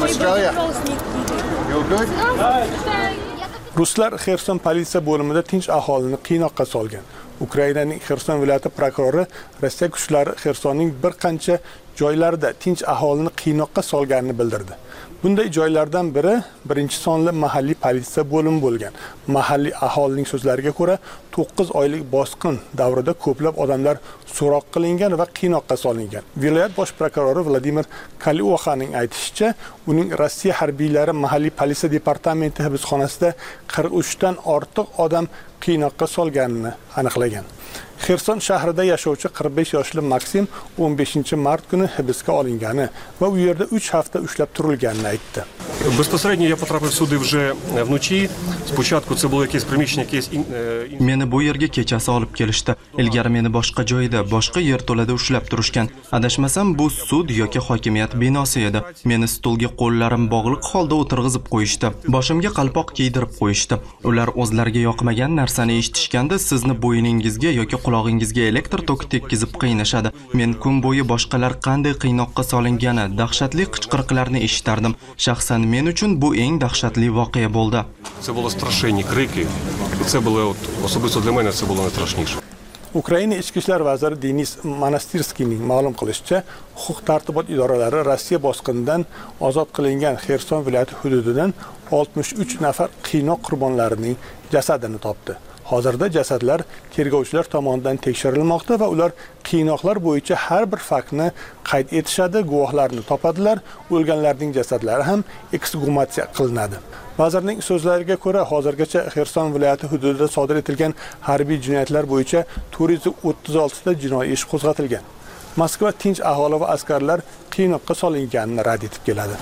Ruslar Xerson politsiya bo'limida tinch aholini qiynoqqa solgan. Ukrainaning Xerson viloyati prokurori Rossiya kuchlari Xersonning bir qancha joylarida tinch aholini qiynoqqa solganini bildirdi. Bunday joylardan biri birinchi sonli mahalliy politsiya bo'limi bo'lgan. Mahalliy aholining so'zlariga ko'ra, 9 oylik bosqin davrida ko'plab odamlar so'roq qilingan va qiynoqqa solingan. Viloyat bosh prokurori Vladimir Kalioxaning aytishicha, uning Rossiya harbiylari mahalliy politsiya departamenti hibsxonasida 43 dan ortiq odam qiynoqqa solganini aniqlagan. Xerson shahrida yashovchi 45 yoshli Maksim 15-mart kuni hibsga olingani va u yerda 3 hafta ushlab turilganini aytdi. Безпосередньо я потрапив сюди вже вночі. Спочатку це було якесь приміщення, якесь Meni bu yerga kechasi olib kelishdi. Ilgari meni boshqa joyda, boshqa yerto'lada ushlab turishgan. Adashmasam bu sud yoki hokimiyat binosi edi. Meni stulga qo'llarim bog'liq holda o'tirg'izib qo'yishdi. Boshimga qalpoq kiydirib qo'yishdi. Ular o'zlariga yoqmagan narsani eshitishganda sizni bo'yningizga yoki qulog'ingizga elektr toki tekkizib qiynashadi. Men kun bo'yi boshqalar qanday qiynoqqa solingani, dahshatli qichqiriqlarni eshitardim. Shaxsan men uchun bu eng dahshatli voqea bo'ldi. Це були страшенні крики. І це було особисто для мене це було найстрашніше. Ukraina ichki ishlar vaziri Denis Monastirskiyning ma'lum qilishicha, huquq-tartibot idoralari Rossiya bosqinidan ozod qilingan Xerson viloyati hududidan 63 nafar qiynoq qurbonlarining jasadini topdi. Hozirda jasadlar tergovchilar tomonidan tekshirilmoqda va ular qiynoqlar bo'yicha har bir faktni qayd etishadi, guvohlarni topadilar, o'lganlarning jasadlari ham eksgumatsiya qilinadi. Vazirning so'zlariga ko'ra, hozirgacha Xerson viloyati hududida sodir etilgan harbiy jinoyatlar bo'yicha 436 ta jinoiy ish qo'zg'atilgan. Moskva tinch aholi va askarlar qiynoqqa solinganini rad etib keladi.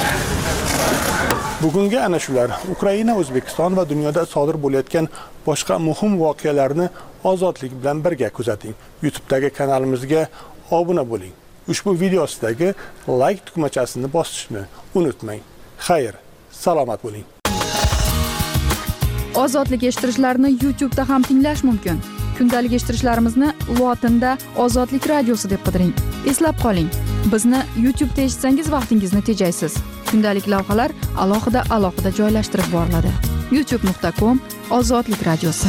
Bugungi ana shular Ukraina, O'zbekiston va dunyoda sodir bo'layotgan boshqa muhim voqealarni ozodlik bilan birga kuzating. YouTube'dagi kanalimizga obuna bo'ling. Ushbu videosidagi like tugmachasini bosishni unutmang. Xayr, salomat bo'ling. Ozodlik eshittirishlarni YouTube'da ham tinglash mumkin. Kundalik eshittirishlarimizni lotinda Ozodlik radiosi deb qidiring. Eslab qoling, bizni YouTube'da eshitsangiz vaqtingizni tejaysiz. Kundalik lavhalar alohida joylashtirib boriladi. youtube.com/Ozodlik radiosi.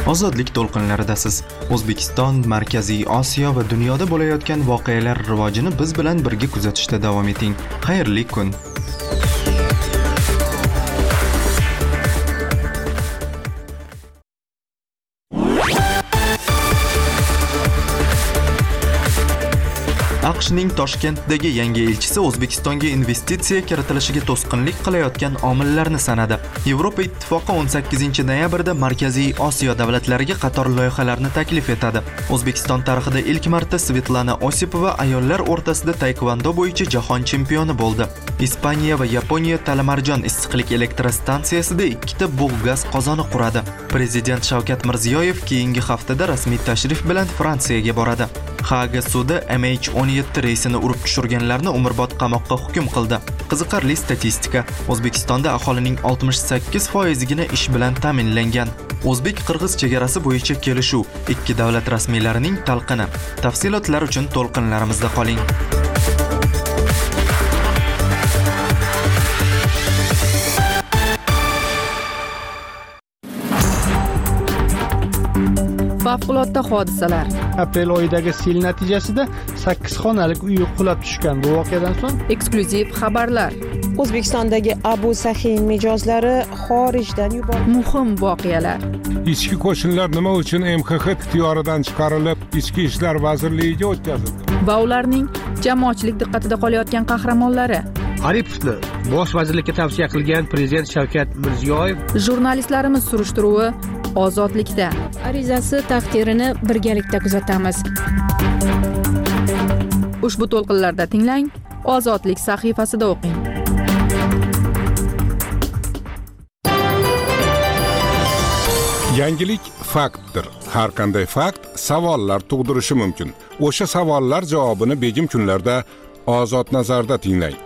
Ozodlik to'lqinlaridasiz. O'zbekiston, Markaziy Osiyo va dunyoda bo'layotgan voqealar rivojini biz bilan birga kuzatishda davom eting. Xayrli kun. AQShning Toshkentdagi yangi elchisi O'zbekistonga investitsiya kiritilishiga to'sqinlik qilayotgan omillarni sanadi. Yevropa Ittifoqi 18-noyabrda Markaziy Osiyo davlatlariga qator loyihalarni taklif etadi. O'zbekiston tarixida ilk marta Svetlana Osipova ayollar o'rtasida taekvondo bo'yicha jahon chempioni bo'ldi. Ispaniya va Yaponiya Talamarjon issiqlik elektrostansiyasida 2 ta bug' gaz qozoni quradi. Prezident Shavkat Mirziyoyev keyingi haftada rasmiy tashrif bilan Fransiyaga boradi. Haga sudi MH17 reysini urib tushirganlarni umrbod qamoqqa hukm qildi. Qiziqarli statistika. O'zbekistonda aholining 68%gina ish bilan ta'minlangan. O'zbek-qirg'iz chegarasi bo'yicha kelishuv, ikki davlat rasmiylarining talqini. Tafsilotlar uchun to'lqinlarimizda qoling. Favqulodda hodisalar. Aprel oyidagi sel natijasida 8 xonalik uy qulab tushgan. Bu voqeadan so'ng Eksklyuziv xabarlar. O'zbekistondagi Abu Sahin mijozlari xorijdan yuborildi. Muhim voqealar. Ichki qo'shinlar nima uchun MXX ixtiyoridan chiqarilib, Ichki ishlar vazirligiga o'tkazildi? Va ularning jamoatchilik diqqatida qolayotgan qahramonlari. Aripovni bosh vazirlikka tavsiya qilgan prezident Shavkat Mirziyoyev. Jurnalistlarimiz surishtiruvi Ozodlikda. Arizasi taqdirini birgalikda kuzatamiz. Ushbu to'lqinlarda tinglang, Ozodlik sahifasida o'qing. Yangilik faktdir. Har qanday fakt savollar tug'dirishi mumkin. O'sha savollar javobini begim kunlarda Ozod nazarda tinglang.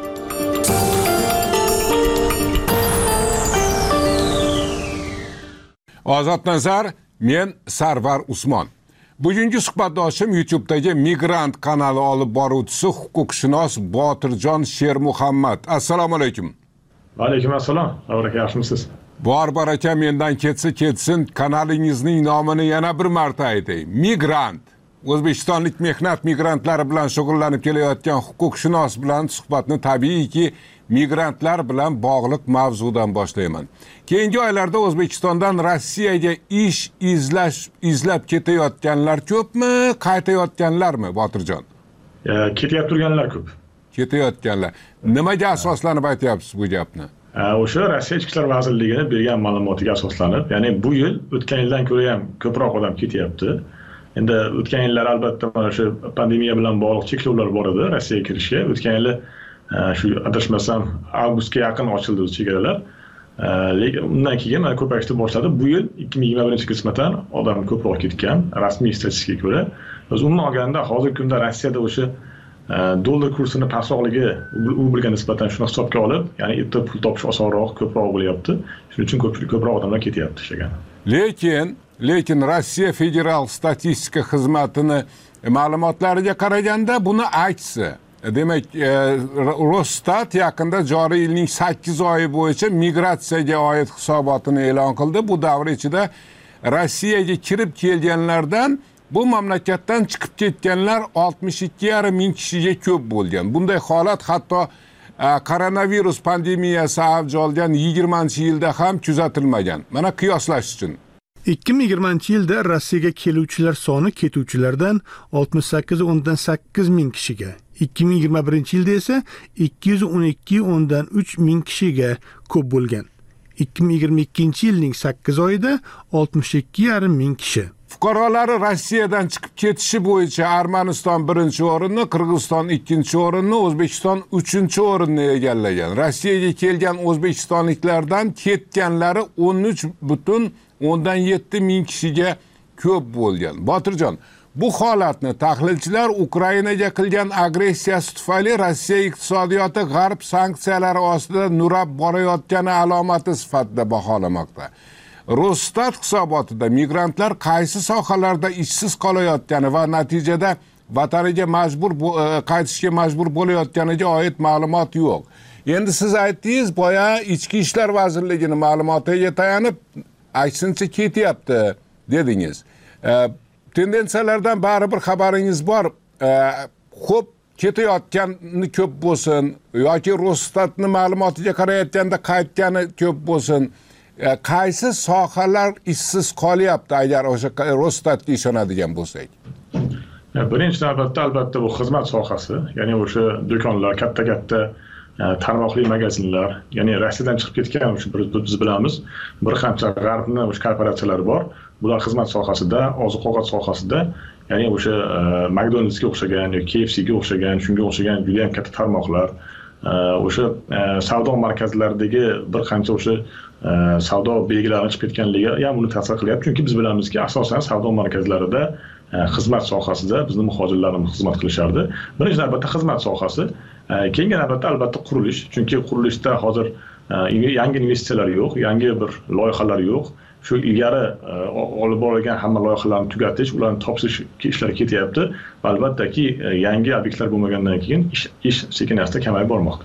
Ozod nazar, men Sarvar Usmon. Bugungi suhbatdoshim YouTube'dagi Migrant kanali olib boruvchisi huquqshunos Botirjon Shermuhammad. Assalomu alaykum. Va alaykum assalom. Yaxshimisiz? Bor baraka, mendan ketsin, kanalingizning nomini yana bir marta aytay. Migrant. O'zbekistonlik mehnat migrantlari bilan shug'ullanib kelayotgan huquqshunos bilan suhbatni tabiiyki migrantlar bilan bog'liq mavzudan boshlayman. Keyingi oylarda O'zbekistondan Rossiyaga ish izlab ketayotganlar ko'pmi, qaytayotganlarmi, Botirjon? Ketayotib turganlar ko'p. Ketayotganlar. Nimaga asoslanib aytyapsiz bu gapni? O'sha Rossiya Ichki ishlar vazirligining bergan ma'lumotiga asoslanib, ya'ni bu yil o'tgan yildan ko'ra ham ko'proq odam ketyapti. Endi o'tgan yillar albatta mana shu pandemiya bilan bog'liq cheklovlar bor edi Rossiyaga kirishga. O'tgan yili shu adashmasam avgustga yaqin ochildi chegaralar. Lekin undan keyin mana ko'payishni boshladi. Bu yil 2021-ga nisbatan odam ko'proq ketgan, rasmiy statistikaga ko'ra. Biz umuman olganda hozirgi kunda Rossiyada o'sha dollar kursini pastroqligi rubelga nisbatan shuni hisobga olib, ya'ni erta pul topish osonroq, ko'proq bo'lyapti. Shuning uchun ko'proq odamlar ketyapti ishlagan. Lekin Rossiya Federal statistika xizmatini ma'lumotlariga qaraganda buni aksi. Demak, Rosstat yaqinda joriy yilning 8 oyi bo'yicha migratsiyaga oid hisobotini e'lon qildi. Bu davr ichida Rossiyaga kirib kelganlardan bu mamlakatdan chiqib ketganlar 62,5 ming kishiga ko'p bo'lgan. Bunday holat hatto koronavirus pandemiyasi avj olgan 20-yilda ham kuzatilmagan. Mana qiyoslash uchun 2020-yilda Rossiyaga keluvchilar soni ketuvchilardan 68,8 ming kishiga, 2021-yilda esa 212,3 ming kishiga ko'p bo'lgan. 2022-yilning 8 oyida 62,5 ming kishi. Fuqarolari Rossiyadan chiqib ketishi bo'yicha Armaniston 1-o'rinni, Qirg'iziston 2-o'rinni, O'zbekiston 3-o'rinni egallagan. Rossiyaga kelgan o'zbekistonliklardan ketganlari 13,7 ming kishiga ko'p bo'lgan. Botirjon, bu holatni tahlilchilar Ukrainaga qilgan agressiyasi tufayli Rossiya iqtisodiyoti g'arb sanksiyalari ostida nurab borayotgani alomati sifatida baholamoqda. Rosstat hisobotida migrantlar qaysi sohalarda ishsiz qolayotgani va natijada vataniga qaytishga majbur bo'layotganiga oid ma'lumot yo'q. Endi siz aytdingiz, boya Ichki ishlar vazirligining ma'lumotiga tayanib, aksincha ketyapti dedingiz. Tendensiyalardan baribir xabaringiz bor. Ko'p ketayotgani ko'p bo'lsin yoki Rostatni ma'lumotiga qarayotganda qaytgani ko'p bo'lsin. Qaysi sohalar ishsiz qolyapti agar o'sha Rostatga ishonadigan bo'lsak? Birinchidan albatta bu xizmat sohasi, ya'ni o'sha do'konlar, katta tarmoqli magazinlar, ya'ni Rossiyadan chiqib ketgan biz bilamiz, bir qancha g'arbni o'sha korporatsiyalar bor. Bular xizmat sohasida, oziq-ovqat sohasida, ya'ni o'sha McDonald'sga o'xshagan yoki KFC'ga o'xshagan, shunga o'xshagan juda ham katta tarmoqlar, o'sha savdo markazlaridagi bir qancha o'sha savdo belgilari chiqib ketganligi ham uni ta'sir qilyapti. Chunki biz bilamizki, asosan savdo markazlarida xizmat sohasida bizni muhojirlarimiz xizmat qilishardi. Birinchidan albatta xizmat sohasi, keyin albatta qurilish. Chunki qurilishda hozir yangi investitsiyalar yo'q, yangi bir loyihalar yo'q. Shu ilgari olib borilgan hamma loyihalarni tugatish, ularni topshirish ishlari ketyapti. Va albattaki yangi obyektlar bo'lmagandan keyin ish sekin-asta kamayib bormoqda.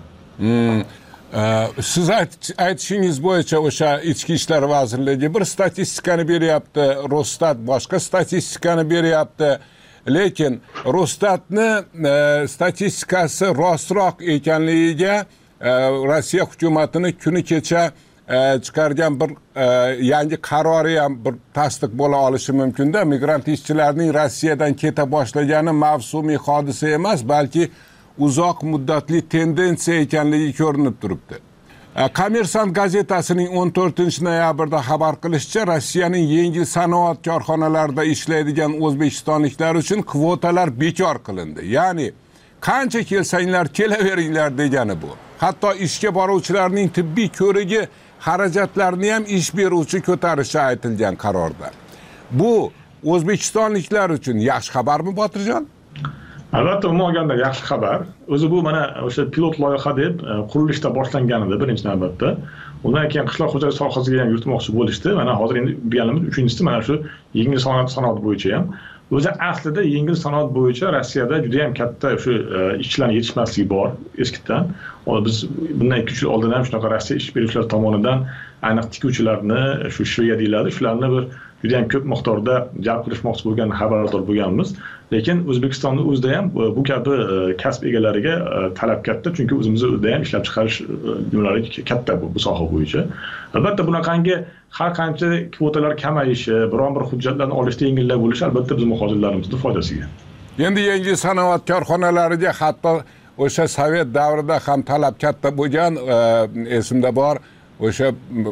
Siz aytishingiz bo'yicha o'sha Ichki ishlar vazirligi bir statistikani beryapti, Rosstat boshqa statistikani beryapti. Lekin Rostatni statistikasi rostroq ekanligiga Rossiya hukumatini kuni kecha chiqargan bir yangi qarori ham bir tasdiq bo'la olishi mumkin-da. Migrant ishchilarning Rossiyadan keta boshlagani mavsumiy hodisa emas, balki uzoq muddatli tendensiya ekanligi ko'rinib turibdi. Kommersant gazetasining 14-noyabrda xabar qilishicha, Rossiyaning yengil sanoat korxonalarida ishlaydigan o'zbekistonliklar uchun kvotalar bekor qilindi. Ya'ni qancha kelsanglar kelaveringlar degani bu. Hatto ishga boruvchilarning tibbiy ko'rigi xarajatlarini ham ish beruvchi ko'tarishi aytilgan qarorda. Bu o'zbekistonliklar uchun yaxshi xabarmi, Botirjon? Albatta, umuman olganda yaxshi xabar. O'zi bu mana o'sha pilot loyiha deb qurilishda boshlanganida birinchidan albatta. Undan keyin qishloq xo'jaligi sohasiga ham yuritmoqchi bo'lishdi. Mana hozir endi bilganimiz uchinchisi mana shu yengil sanoat bo'yicha ham. O'zi aslida yengil sanoat bo'yicha Rossiyada juda ham katta shu ishchilarning yetishmasligi bor eskidan. Biz bundan 2-3 yil oldin ham shunaqa Rossiya ish beruvchilar tomonidan ayniq tikuvchilarni, shu shveya deyiladi, shularni bir juda ham ko'p miqdorda jalb qilishmoqchi bo'lgan xabardor bo'lganmiz. Lekin O'zbekistonning o'zida ham bu kabi kasb egalariga talab katta, chunki o'zimizda ham ishlab chiqarish nimalari katta bu soha bo'yicha. Albatta bunaqangi har qancha kvotalar kamayishi, biron bir hujjatlarni olishda yengillik bo'lishi albatta biz muhojirlarimizning foydasiga. Endi yangi sanoat korxonalariga hatto o'sha Sovet davrida ham talab katta bo'lgan, esimda bor. O'sha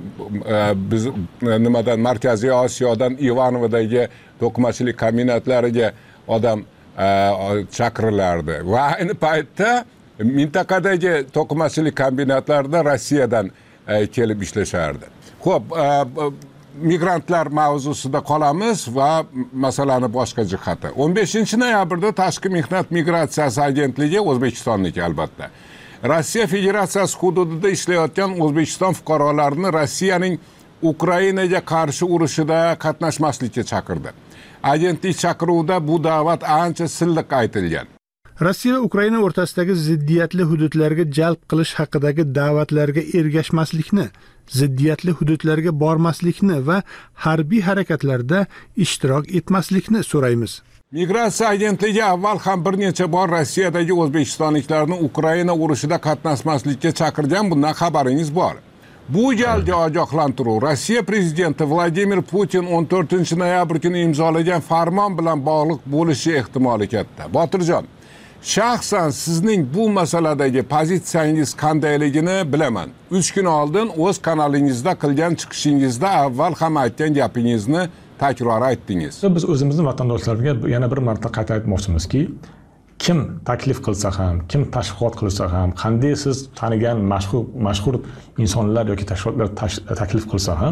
biz nimadan Markaziy Osiyodan Ivanovdagi to'qimachilik kombinatlariga odam chaqirilardi va ayni paytda mintaqadagi to'qimachilik kombinatlarida Rossiyadan kelib ishlashardi. Xo'p, migrantlar mavzusida qolamiz va masalani boshqa jihati. 15-noyabrda Tashqi mehnat migratsiyasi agentligi, O'zbekistonniki albatta, Rossiya Federatsiyasi hududida ishlayotgan O'zbekiston fuqarolarini Rossiyaning Ukrainaga qarshi urushida qatnashmaslikka chaqirdi. Agentlik chaqiruvida bu da'vat ancha silliq aytilgan. Rossiya va Ukraina o'rtasidagi ziddiyatli hududlarga jalb qilish haqidagi da'vatlarga ergashmaslikni, ziddiyatli hududlarga bormaslikni va harbiy harakatlarda ishtirok etmaslikni so'raymiz. Migratsiya agentligi avval ham bir necha bor Rossiyadagi o'zbekistonliklarni Ukraina urushida qatnashmaslikka chaqirgan, bundan xabaringiz bor. Bu galgi ogohlantiruv Rossiya prezidenti Vladimir Putin 14-noyabr kuni imzolagan farmon bilan bog'liq bo'lishi ehtimoli katta. Botirjon, shaxsan sizning bu masaladagi pozitsiyangiz qandayligini bilaman. 3 kun oldin o'z kanalingizda qilgan chiqishingizda avval ham aytgan gapingizni takror aytdingiz. Biz o'zimizning vatandoshlarga yana bir marta qayta aytmoqchimizki, kim taklif qilsa ham, kim tashviqot qilsa ham, qanday siz tanigan mashhur insonlar yoki tashkilotlar taklif qilsa ham,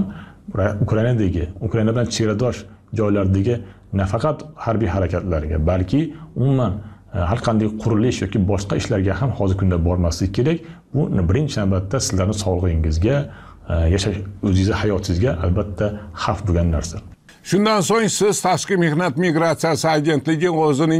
Ukraina bilan chegaradosh joylardagi nafaqat harbiy harakatlarga, balki umuman har qanday qurilish yoki boshqa ishlarga ham hozir kunda bormaslik kerak. Bu birinchi navbatda sizlarning sog'lig'ingizga, yashash o'zingizning hayotingizga albatta xavf bo'lgan narsa. Shundan so'ng siz Tashqi mehnat migratsiyasi agentligi o'zining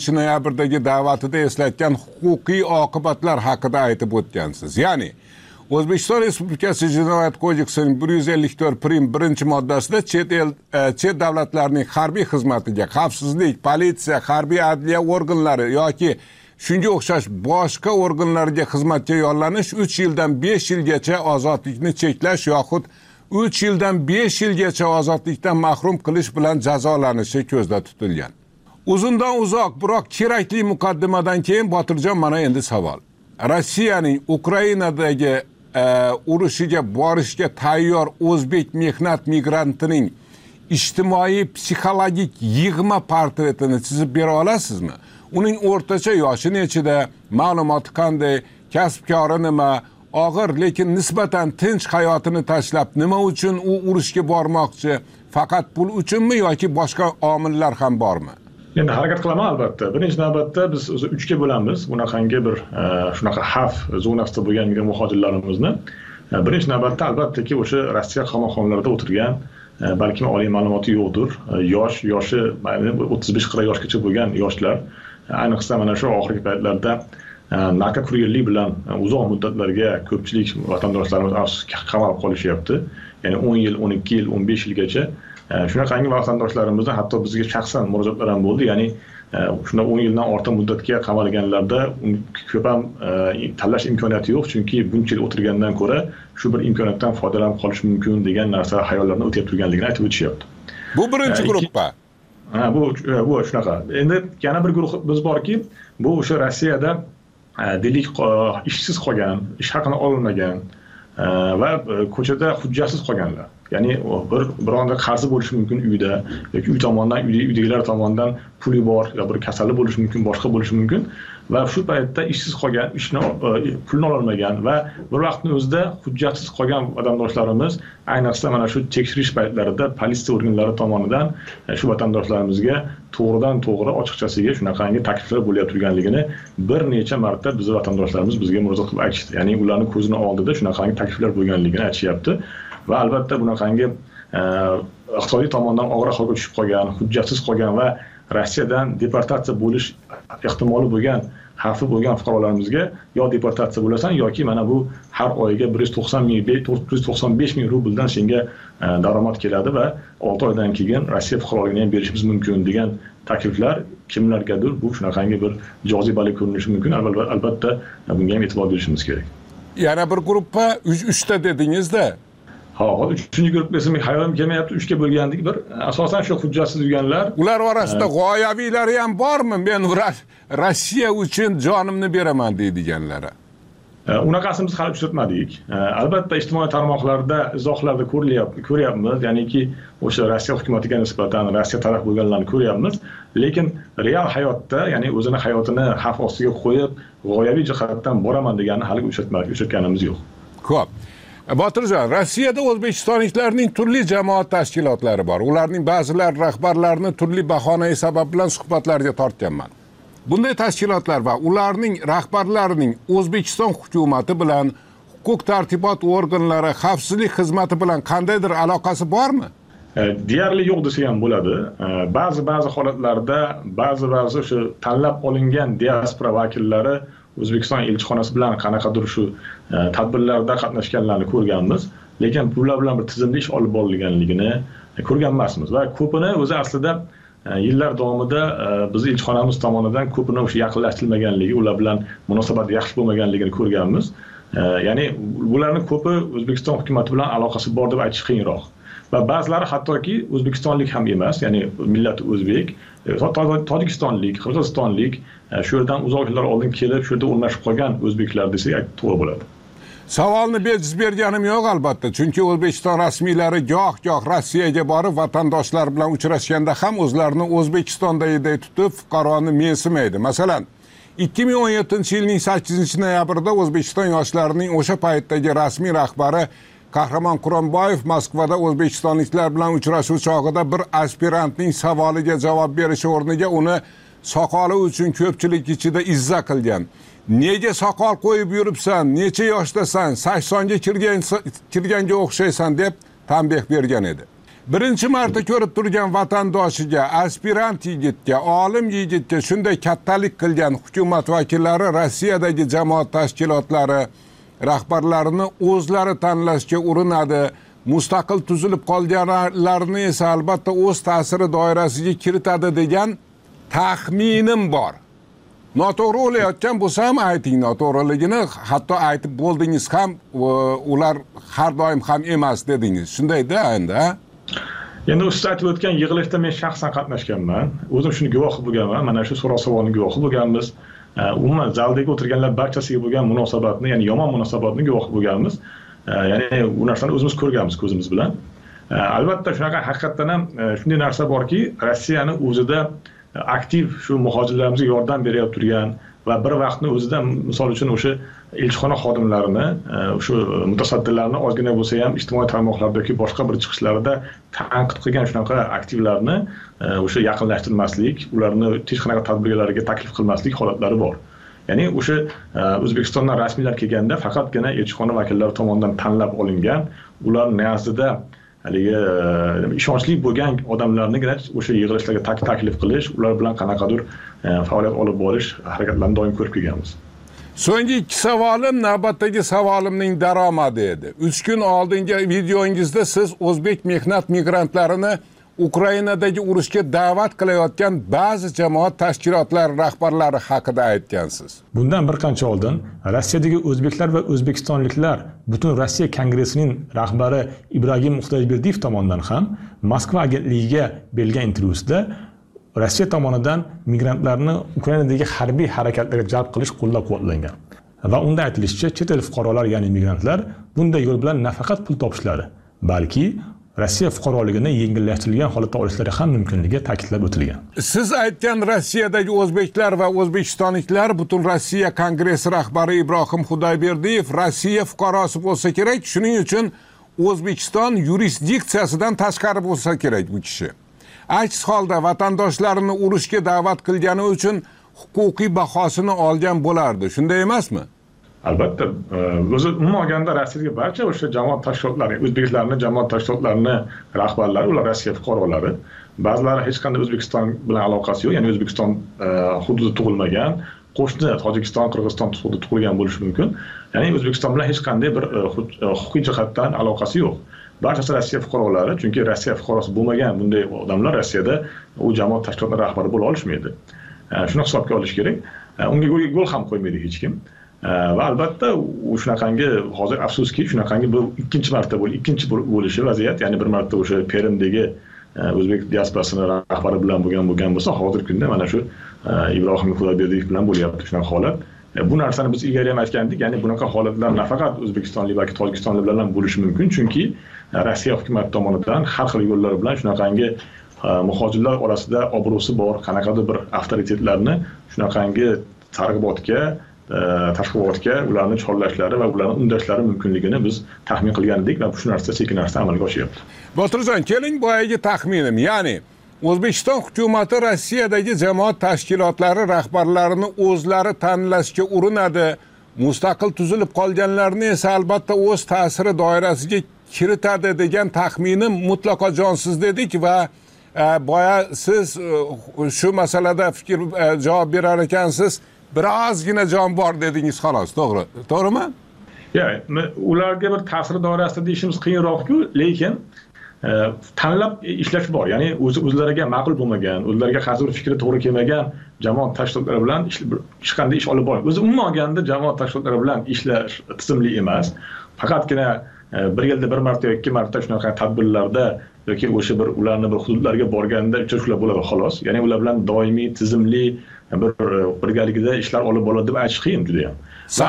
15-noyabrdagi da'vatida eslatgan huquqiy oqibatlar haqida aytib o'tgansiz. Ya'ni O'zbekiston Respublikasi Jinoyat kodeksining 154 prim 1-moddasida chet davlatlarning harbiy xizmatiga xavfsizlik, politsiya, harbiy adliya organlari yoki shunga o'xshash boshqa organlarga xizmatga yollanish 3 yildan 5 yilgacha ozodlikni cheklash yoxud 3 yildan 5 yilgacha ozodlikdan mahrum qilish bilan jazolanishi ko'zda tutilgan. Uzundan uzoq, biroq kerakli muqaddimadan keyin Botirjon, mana endi savol. Rossiyaning Ukrainadagi urushiga borishga tayyor o'zbek mehnat migrantining ijtimoiy psixologik yig'ma portretini chizib bera olasizmi? Uning o'rtacha yoshi nechida, ma'lumoti qanday, kasb-kori nima, og'ir lekin nisbatan tinch hayotini tashlab nima uchun u urushga bormoqchi? Faqat pul uchunmi yoki boshqa omillar ham bormi? Endi harakat qilaman albatta. Birinchi navbatda biz o'zi 3 ga bo'lamiz. Bunaqangi bir shunaqa xavf zonasida bo'lgan muhojirlarimizni. Birinchi navbatda albattaki o'sha Rossiya qamoqxonalarida o'tirgan, balki oliy ma'lumoti yo'qdir, yoshi 35-40 yoshgacha bo'lgan yoshlar, ayniqsa mana shu oxirgi paytlarda narkokuryerlik bilan uzoq muddatlarga ko'pchilik vatandoshlarimiz afsuski qamalib qolishyapti. Ya'ni 10 yil, 12 yil, 15 yilgacha shunaqangi vatandoshlarimizdan hatto bizga shaxsan murojaatlar ham bo'ldi. Ya'ni shunda 10 yildan ortiq muddatga qamalganlarda ko'p ham tanlash imkoniyati yo'q, chunki buncha yil o'tirgandan ko'ra shu bir imkoniyatdan foydalanib qolish mumkin degan narsa xayollardan o'tib turganligini aytib o'tishyapti. Bu birinchi guruhpa. Bu shunaqa. Endi yana bir guruh biz borki, bu o'sha Rossiyada delik ishsiz qolgan, ish haqini olmagan va ko'chada hujjatsiz qolganlar. Ya'ni bironda qarzi bo'lishi mumkin uyda yoki uy tomonidan, uydagilar tomonidan puli bor yo bir kasali bo'lishi mumkin, boshqa bo'lishi mumkin va shu paytda ishsiz qolgan, pulni ololmagan va bir vaqtning o'zida hujjatsiz qolgan vatandoshlarimiz, ayniqsa mana shu tekshirish paytlarida politsiya organlari tomonidan shu vatandoshlarimizga to'g'ridan to'g'ri ochiqchasiga shunaqangi takliflar bo'layotib turganligini bir necha marta bizning vatandoshlarimiz bizga murojaat qilib aytishdi. Ya'ni ularning ko'zini oldida shunaqangi takliflar bo'lganligini aytishyapti. Va albatta bunaqangi iqtisodiy tomondan og'ir ahvolga tushib qolgan, hujjatsiz qolgan va Rossiyadan deportatsiya bo'lish ehtimoli bo'lgan, xavfi bo'lgan fuqarolarimizga yo deportatsiya bo'lasan yoki mana bu har oyiga 495 ming rubldan senga daromad keladi va 6 oydan keyin Rossiya fuqaroligini ham berishimiz mumkin degan takliflar kimlargadir bu shunaqangi bir jozibali ko'rinishi mumkin. Albatta bunga ham e'tibor berishimiz kerak. Yana bir guruhpa 3 ta dedingizda. Ha, 3-chi guruh esimga hayolim kelmayapti. 3 ga bo'lgandik. Bir asosan shu hujjatsiz yurganlar. Ular orasida g'oyaviylari ham bormi? Men Rossiya uchun jonimni beraman deydiganlari. Unaqasini biz hali uchratmadik. Albatta ijtimoiy tarmoqlarda izohlarda ko'ryapmiz, ya'niki o'sha Rossiya hukumatiga nisbatan Rossiya taraf bo'lganlarni ko'ryapmiz, lekin real hayotda, ya'ni o'zini hayotini xavf ostiga qo'yib, g'oyaviy jihatdan boraman deganni hali uchratganimiz yo'q. Xo'p. Botirjon, Rossiyada o'zbekistonliklarning turli jamoat tashkilotlari bor. Ularning ba'zilar rahbarlarini turli bahonai sabab bilan suhbatlarga tortganman. Bunday tashkilotlar va ularning rahbarlarining O'zbekiston hukumati bilan, huquq tartibot organlari, xavfsizlik xizmati bilan qandaydir aloqasi bormi? Deyarli yo'q desa ham bo'ladi. Ba'zi holatlarda ba'zi o'sha tanlab olingan diaspora vakillari O'zbekiston elchixonasi bilan qanaqadir shu tadbirlarda qatnashganlarni ko'rganmiz, lekin bular bilan bir tizimli ish olib borilganligini ko'rgan emasmiz va ko'pini o'zi aslida yillar davomida biz elchixonamiz tomonidan ko'pini o'sha yaqinlashtirilmaganligi, ular bilan munosabat yaxshi bo'lmaganligini ko'rganmiz. Ya'ni bularning ko'pi O'zbekiston hukumati bilan aloqasi bor deb aytish qiyinroq. Va ba'zilari hattoki O'zbekistonlik ham emas, ya'ni millati o'zbek, Tojikistonlik, Qirg'izistonlik, shu yerdan uzoq yillar oldin kelib, shu yerda o'rnashib qolgan o'zbeklar desak to'g'ri bo'ladi. Savolni bejiz berganim yo'q albatta, chunki O'zbekiston rasmiylari goh Rossiyaga borib vatandoshlar bilan uchrashganda ham o'zlarini O'zbekistondagiday tutib, fuqaroni mensimaydi. Masalan, 2017-yilning 8-noyabrida O'zbekiston yoshlarining o'sha paytdagi rasmiy rahbari Qahramon Quronboyev Moskvada o'zbekistonliklar bilan uchrashuv chog'ida bir aspirantning savoliga javob berish o'rniga uni soqoli uchun ko'pchilik ichida izza qilgan. Nega soqol qo'yib yuribsan? Necha yoshdasan? 80ga kirganga o'xshaysan deb tanbeh bergan edi. Birinchi marta ko'rib turgan vatandoshiga, aspirant yigitga, olim yigitga shunday kattalik qilgan hukumat vakillari Rossiyadagi jamoat tashkilotlari, rahbarlarini o'zlari tanlashga urinadi. Mustaqil tuzilib qolganlarni esa albatta o'z ta'siri doirasiga kiritadi degan taxminim bor. Noto'g'ri o'layotgan bo'lsa ham ayting noto'g'riligini, hatto aytib bo'ldingiz ham, ular har doim ham emas dedingiz. Shundayda endi, ha? Endi siz aytib o'tgan yig'ilishda men shaxsan qatnashganman. O'zim shuni guvohi bo'lganman. Mana shu so'roq-savolning guvohi bo'lganmiz. Umuman zaldagi o'tirganlar barchasiga bo'lgan munosabatni, ya'ni yomon munosabatni guvohi bo'lganmiz. Ya'ni u narsani o'zimiz ko'rganmiz ko'zimiz bilan. Albatta shunaqa haqiqatdan ham shunday narsa borki, Rossiyani o'zida aktiv shu muhojirlarimizga yordam berib turgan va bir vaqtni o'zida misol uchun o'sha elchixona xodimlarini, shu mutasaddilarni ozgina bo'lsa ham ijtimoiy tarmoqlarda yoki boshqa bir chiqishlarida tanqid qilgan shunaqa aktivlarni o'sha yaqinlashtirmaslik, ularni hech qanaqa tadbirlarga taklif qilmaslik holatlari bor. Ya'ni o'sha O'zbekistondan rasmiylar kelganda faqatgina elchixona vakillari tomonidan tanlab olingan, ular nazdida haligi ishonchli bo'lgan odamlarnigina o'sha yig'ilishlarga taklif qilish, ular bilan qanaqadir faoliyat olib borish harakatlarini doim ko'rib kelganmiz. So'nggi ikki savolim navbatdagi savolimning daromadi edi. 3 kun oldingi videongizda siz o'zbek mehnat migrantlarini Ukrainadagi urushga da'vat qilayotgan ba'zi jamoat tashkilotlari rahbarlari haqida aytgansiz. Bundan bir qancha oldin Rossiyadagi o'zbeklar va o'zbekistonliklar butun Rossiya kongressining rahbari Ibragim Muxtojberdiyev tomonidan ham Moskva agentligiga berilgan intervyusida Rossiya tomonidan migrantlarni Ukrainadagi harbiy harakatlarga jalb qilish qo'llab-quvvatlangan. Va unda aytilishicha, chet el fuqarolar, ya'ni migrantlar bunday yo'l bilan nafaqat pul topishlari, balki Rossiya fuqaroligini yengillashtirilgan holatda olishlari ham mumkinligi ta'kidlab o'tilgan. Siz aytgan Rossiyadagi o'zbeklar va o'zbekistonliklar butun Rossiya kongressi rahbari Ibrohim Xudoyberdiyev Rossiya fuqarosi bo'lsa kerak, shuning uchun O'zbekiston yurisdiksiyasidan tashqari bo'lsa kerak bu kishi. Aks holda vatandoshlarini urushga da'vat qilgani uchun huquqiy bahosini olgan bo'lardi. Shunday emasmi? Albatta, o'zi umuman olganda Rossiyadagi barcha o'sha jamoat tashkilotlari, o'zbeklarning jamoat tashkilotlarining rahbarlari, ular Rossiya fuqarolari. Ba'zilari hech qanday O'zbekiston bilan aloqasi yo'q, ya'ni O'zbekiston hududida tug'ilmagan, qo'shni Tojikiston, Qirg'iziston hududida tug'ilgan bo'lishi mumkin. Ya'ni O'zbekiston bilan hech qanday bir huquqiy jihatdan aloqasi yo'q. Barchasi Rossiya fuqarolari, chunki Rossiya fuqarosi bo'lmagan bunday odamlar Rossiyada u jamoat tashkilotlari rahbari bo'la olishmaydi. Shuni hisobga olish kerak. Unga yo'l ham qo'ymaydi hech kim. Va albatta u shunaqangi hozir afsuski shunaqangi bu ikkinchi bo'lishi vaziyat, ya'ni bir marta o'sha Permdagi o'zbek diasporasining rahbari bilan bo'lgan bo'lsa, hozirgi kunda mana shu Ibrohim Xudoyberdiyev bilan bo'lyapti shunaqa holat. Bu narsani biz ilgari ham aytgandik, ya'ni bunaqa holatlar nafaqat O'zbekistonlik balki Tojikistonlik bilan ham bo'lishi mumkin, chunki Rossiya hukumati tomonidan har xil yo'llar bilan shunaqangi muhojirlar orasida obro'si bor, qanaqadir bir avtoritetlarni shunaqangi targ'ibotga tashkilotga ularni chorlashlari va ularni undashlari mumkinligini biz taxmin qilgan edik va shu narsa sekin-asta amalga oshyapti. Botirjon, keling boyagi taxminim, ya'ni O'zbekiston hukumati Rossiyadagi jamoat tashkilotlari rahbarlarini o'zlari tanlashga urinadi. Mustaqil tuzilib qolganlarni esa albatta o'z ta'siri doirasiga kiritadi degan taxminim mutlaqo jonsiz dedik va boya siz shu masalada fikr javob berar ekansiz. Birozgina jon bor dedingiz xolos, to'g'ri. To'g'rimi? Ya'ni ularga bir ta'sir doirasida deyishimiz qiyinroq-ku, lekin tanlab ishlash bor. Ya'ni o'zlariga ma'qul bo'lmagan, o'zlariga qaysi bir fikri to'g'ri kelmagan jamoat tashkilotlari bilan hech qanday ish olib bormaydi. O'zi umuman olganda jamoat tashkilotlari bilan ishlash tizimli emas. Faqatgina bir yilda bir marta yoki ikki marta shunaqa tadbirlarda yoki o'sha bir ularni bir hududlarga borganda uchrashuvlar bo'ladi xolos. Ya'ni ular bilan doimiy tizimli bir birgalikda ishlar olib boradi deb aytish qiyin juda ham.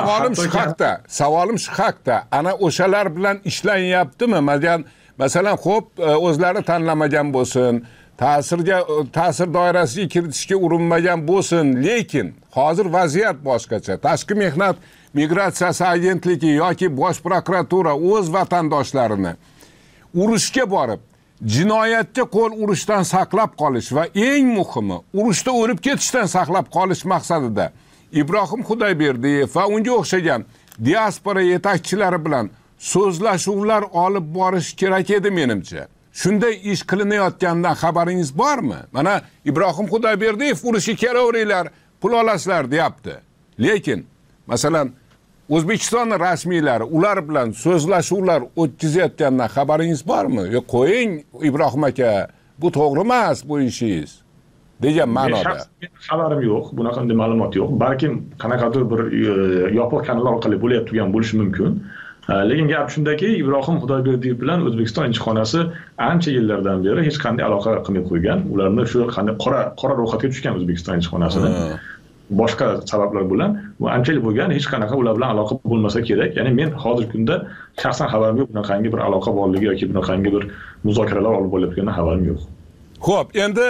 Savolim shu haqda. Ana o'shalar bilan ishlanyaptimi? Masalan, xo'p, o'zlari tanlamagan bo'lsin, ta'sir doirasiga kiritishga urinmagan bo'lsin, lekin hozir vaziyat boshqacha. Tashqi mehnat migratsiyasi agentligi yoki bosh prokuratura o'z vatandoshlarini urushga borib jinoyatga qo'l urishdan saqlab qolish va eng muhimi urushda o'lib ketishdan saqlab qolish maqsadida Ibrohim Xudoyberdiyev va unga o'xshagan diaspora yetakchilari bilan so'zlashuvlar olib borish kerak edi menimcha. Shunday ish qilinayotganidan xabaringiz bormi? Mana Ibrohim Xudoyberdiyev urushga kelaveringlar, pul olasizlar deyapti. Lekin masalan O'zbekiston rasmiylari ular bilan so'zlashuvlar o'tkazayotgandan xabaringiz bormi? Yo qo'ying Ibrohim aka, bu to'g'ri emas bu ishingiz degan ma'noda. Xabarim yo'q, bunaqa ma'lumot yo'q. Balkim qanaqadir bir yopiq kanallar orqali bo'layotib turgan bo'lishi mumkin. Lekin gap shundaki, Ibrohim Xudoyberdiyev bilan O'zbekiston elchixonasi ancha yillardan beri hech qanday aloqa qilmay qo'ygan. Ularni shu qanday qora ro'yxatga tushgan O'zbekiston elchixonasini. Boshqa sabablar bilan bu anchalik bo'lgan, hech qanaqa ular bilan aloqa bo'lmasa kerak. Ya'ni men hozirgi kunda shaxsan xabarim yo'q, bunaqangi bir aloqa borligi yoki bunaqangi bir muzokaralar olib bo'layotganidan xabarim yo'q. Xo'p, endi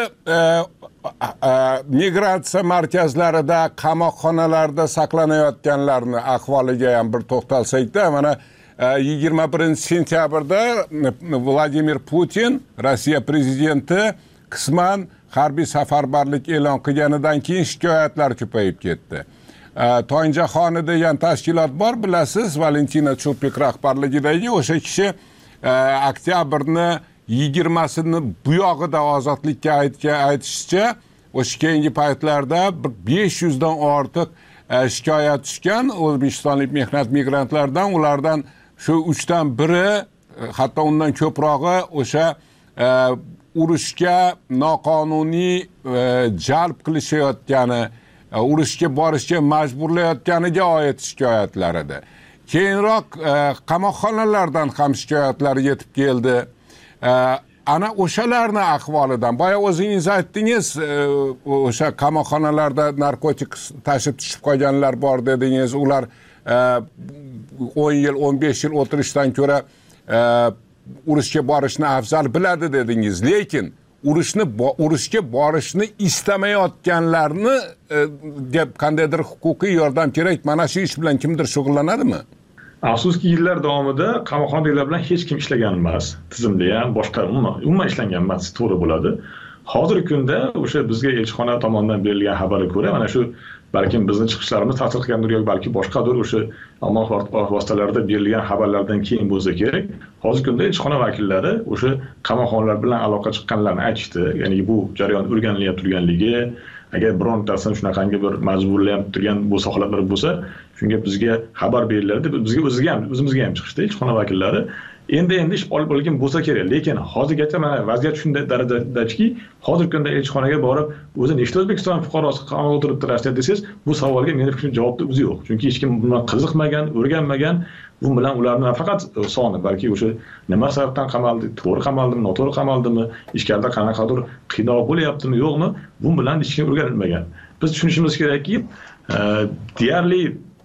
migratsiya markazlarida, qamoqxonalarda saqlanayotganlarning ahvoliga ham bir to'xtalsak-da, mana 21-sentyabrda Vladimir Putin, Rossiya prezidenti qisman harbiy safarbarlik e'lon qilganidan keyin shikoyatlar ko'payib ketdi. To'yinjahoni degan tashkilot bor, bilasiz, Valentina Chupik rahbarligidagi o'sha kishi oktyabrni 20sini bu yog'ida ozodlikka aytishicha, o'sha keyingi paytlarda 500 dan ortiq shikoyat tushgan o'zbekistonlik mehnat migrantlardan. Ulardan shu 3dan biri, hatto undan ko'prog'i o'sha urushga noqonuniy jalb qilishayotgani, urushga borishga majburlayotganiga oid shikoyatlar edi. Keyinroq qamoqxonalardan ham shikoyatlar yetib keldi. Ana o'shalarni ahvolidan, boya o'zingiz aytdingiz, o'sha qamoqxonalarda narkotik tashib tushib qolganlar bor dedingiz. Ular 10 yil, 15 yil o'tirishdan ko'ra urushga borishni afzal biladi dedingiz. Lekin urushga borishni istamayotganlarni deb qandaydir huquqiy yordam kerak. Mana shu ish bilan kimdir shug'ullanadimi? Afsuski yillar davomida qamoqxonalar bilan hech kim ishlagan emas. Tizimda ham boshqa umuman ishlangan emas, to'g'ri bo'ladi. Hozirgi kunda o'sha bizga elchixona tomonidan berilgan xabarga ko'ra, mana shu balkim bizning chiqishlarimiz ta'sir qilgandir yoki balki boshqadir o'sha ommaviy axborot vositalarida berilgan xabarlardan keyin bo'lsa kerak, hozirgi kunda elchixona vakillari o'sha qamoqxonalar bilan aloqa chiqqanlarni aytishdi. Ya'ni bu jarayon o'rganilyapti turganligi, agar birontasini shunaqangi bir majburlayib turgan bo'lsa, holatlar bo'lsa, shunga bizga xabar beriladi. Bizga o'zimizga ham chiqishdi elchixona vakillari. Endi ish olib bo'lgan bo'lsa kerak. Lekin hozirgacha mana vaziyat shunday darajadaki, hozirgi kunda elchixonaga borib, o'zi nechta O'zbekiston fuqarosi qamoqda o'tiribdi Rossiya desangiz, bu savolga meni fikrim javobda o'zi yo'q. Chunki hech kim bundan qiziqmagan, o'rganmagan. Bu bilan ularni nafaqat soni, balki o'sha nima sababdan qamaldi, to'g'ri qamaldimi, noto'g'ri qamaldimi, ichkarida qanaqadir qiynoq bo'lyaptimi, yo'qmi, bu bilan hech kim o'rganilmagan. Biz tushunishimiz kerakki, deyarli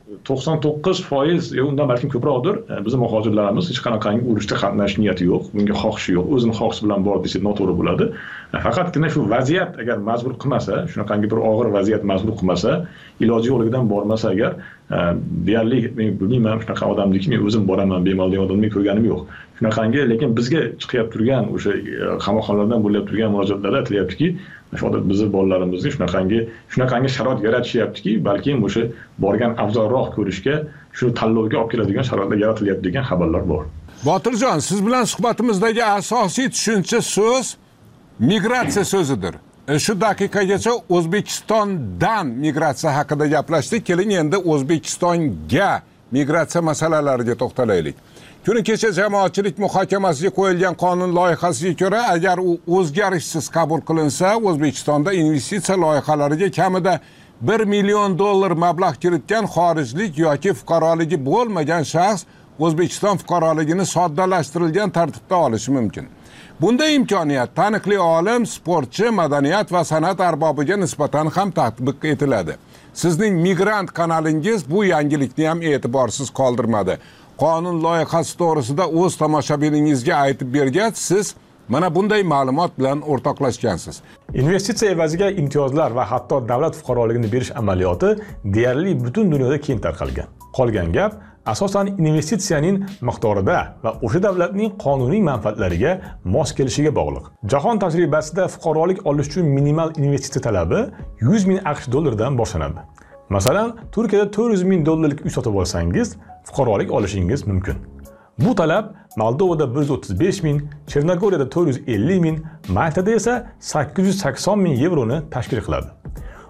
99% yoki undan balki ko'proqdir, bizning muhojirlarimiz hech qanaqangi urushda qatnashish niyati yo'q, bunga xohishi yo'q, o'zining xohishi bilan bor desa noto'g'ri bo'ladi. Faqatgina shu vaziyat agar majbur qilmasa, shunaqangi bir og'ir vaziyat majbur qilmasa, iloji yo'qligidan bormasa agar, deyarli men bilmayman, shunaqa odamniki men o'zim boraman, bemalol degan odamni ko'rganim yo'q. Shunaqangi, lekin bizga chiqib turgan o'sha qamoqxonalardan bo'lib turgan murojaatlarda aytilyaptiki, shunday bizning bolalarimizni shunaqangi sharoit yaratishyaptiki, balki o'sha borgan afzalroq ko'rishga, shu tanlovga olib keladigan sharoitlar yaratilyapti degan xabarlar bor. Botirjon, siz bilan suhbatimizdagi asosiy tushuncha so'z migratsiya so'zidir. Shu daqiqagacha O'zbekistondan migratsiya haqida gaplashdik. Keling endi O'zbekistonga migratsiya masalalariga to'xtalaylik. Kuni kecha jamoatchilik muhokamasiga qo'yilgan qonun loyihasiga ko'ra, agar u o'zgarishsiz qabul qilinsa, O'zbekistonda investitsiya loyihalariga kamida $1 million mablag' kiritgan xorijlik yoki fuqaroligi bo'lmagan shaxs O'zbekiston fuqaroligini soddalashtirilgan tartibda olishi mumkin. Bunday imkoniyat taniqli olim, sportchi, madaniyat va san'at arbobiga nisbatan ham tatbiq etiladi. Sizning migrant kanalingiz bu yangilikni ham e'tiborsiz qoldirmadi. Qonun loyihasi to'g'risida o'z tomoshabiningizga aytib bergach, siz mana bunday ma'lumot bilan o'rtoqlashgansiz. Investitsiya evaziga imtiyozlar va hatto davlat fuqaroligini berish amaliyoti deyarli butun dunyoda keng tarqalgan. Qolgan gap asosan investitsiyaning miqdorida va o'sha davlatning qonuniy manfaatlariga mos kelishiga bog'liq. Jahon tajribasida fuqarolik olish uchun minimal investitsiya talabi $100,000 dan boshlanadi. Masalan, Turkiyada $400,000 uy sotib olsangiz, fuqarolik olishingiz mumkin. Bu talab Moldovada 135,000, Chernogoriyada 450,000, Maltada esa 880,000 yevroni tashkil qiladi.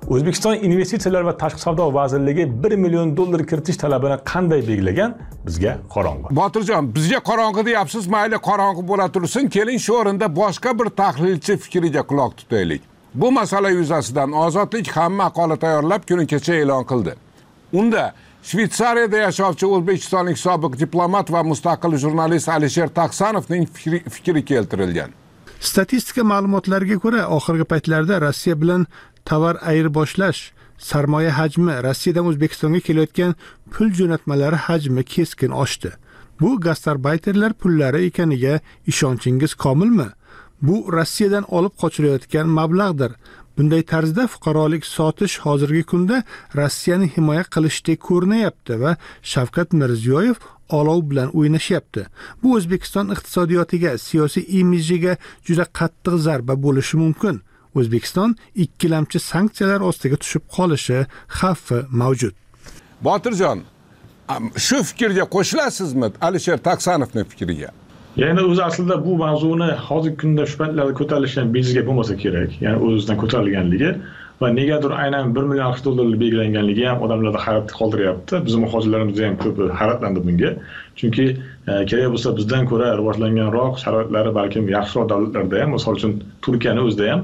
O'zbekiston investitsiyalar va tashqi savdo vazirligi $1 million kiritish talabini qanday belgilagan? Bizga qorong'u. Botirjon, bizga qorong'u deyapsiz, mayli qorong'u bo'la tursin, keling shu o'rinda boshqa bir tahlilchi fikriga quloq tutaylik. Bu masala yuzasidan Ozodlik ham maqola tayyorlab kuni kecha e'lon qildi. Unda Shvetsariyada yashovchi o'zbekistonlik sobiq diplomat va mustaqil jurnalist Alisher Taqsanovning fikri keltirilgan. Statistika ma'lumotlariga ko'ra, oxirgi paytlarda Rossiya bilan tovar ayirboshlash, sarmoya hajmi, Rossiyadan O'zbekistonga kelayotgan pul jo'natmalari hajmi keskin oshdi. Bu gastarbayterlar pullari ekaniga ishonchingiz komilmi? Bu Rossiyadan olib qochilayotgan mablag'dir. Bunday tarzda fuqarolik sotish hozirgi kunda Rossiyani himoya qilishdek ko'rinayapti va Shavkat Mirziyoyev olov bilan o'ynashyapti. Bu O'zbekiston iqtisodiyotiga, siyosiy imijiga juda qattiq zarba bo'lishi mumkin. O'zbekiston ikkilamchi sanksiyalar ostiga tushib qolishi xavfi mavjud. Botirjon, shu fikrga qo'shilasizmi Alisher Taqsanovning fikriga? Ya'ni o'zi aslida bu mavzuni hozirgi kunda shu paytlarda ko'tarilishi bejizga bo'lmasa kerak. Ya'ni o'zidan ko'tarilganligi va negadir aynan $1 million belgilanganligi ham odamlarda hayratda qoldiryapti. Bizning muhojirlarimiz ham ko'p hayratlandi bunga. Chunki kerak bo'lsa bizdan ko'ra rivojlanganroq sharoitlari balkim yaxshiroq davlatlarda ham, misol uchun Turkiyani o'zida ham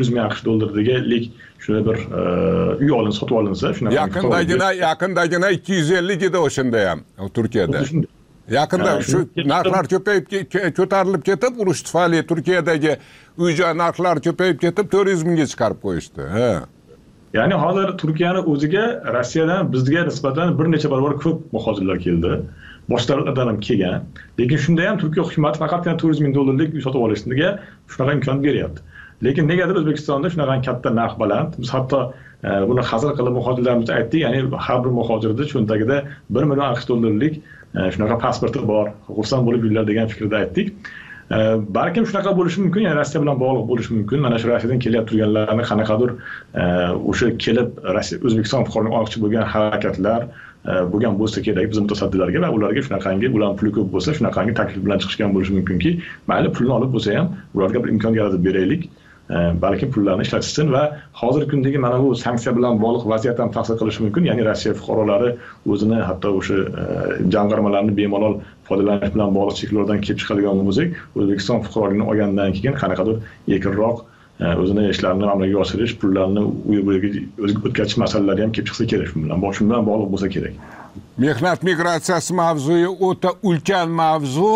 $400,000 shuna bir uy sotib olinsa, shunaqa yaqindagina 250 edi o'shanda ham Turkiyada. Yaqinda shu narxlar ko'tarilib ketib, urush tufayli Turkiyadagi uy-joy narxlari ko'payib ketib 400 mingga chiqarib qo'yishdi. Ya'ni hozir Turkiyani o'ziga Rossiyadan bizga nisbatan bir necha barobar ko'p muhojirlar keldi. Boshqa davlatlardan ham kelgan. Lekin shunda ham Turkiya hukumati faqatgina $400,000 uy sotib olishga shunaqa imkon beryapti. Lekin negadir O'zbekistonda shunaqa katta narx baland. Biz hatto buni hazil qilib muhojirlarimizga aytdik, ya'ni har bir muhojirning cho'ntagida $1 million shunaqa pasporti bor, xursand bo'lib yurlar degan fikrda aytdik. Balkim shunaqa bo'lishi mumkin, ya'ni Rossiya bilan bog'liq bo'lishi mumkin. Mana shu Rossiyadan kelyapti turganlarni qanaqadir o'sha kelib O'zbekiston fuqaroligini olmoqchi bo'lgan harakatlar bo'lgan bo'lsa kerak biz mutasaddilarga va ularga shunaqangi ular puli ko'p bo'lsa shunaqangi taklif bilan chiqishgan bo'lishi mumkinki, mayli pulni olib bo'lsa ham ularga bir imkon yaratib beraylik. Balkim pullarni ishlatishsin va hozirgi kundagi mana bu sanksiya bilan bog'liq vaziyat ham ta'sir qilishi mumkin. Ya'ni Rossiya fuqarolari o'zini hatto o'sha jamg'armalarni bemalol foydalanish bilan bog'liq cheklovlardan kelib chiqadigan bo'lsak, O'zbekiston fuqaroligini olgandan keyin qanaqadir erkinroq o'zini ishlarini amalga oshirish, pullarni uy-buyiga o'tkazish masalalari ham kelib chiqsa kerak. Shu bilan bog'liq bo'lsa kerak. Mehnat migratsiyasi mavzusi o'ta ulkan mavzu.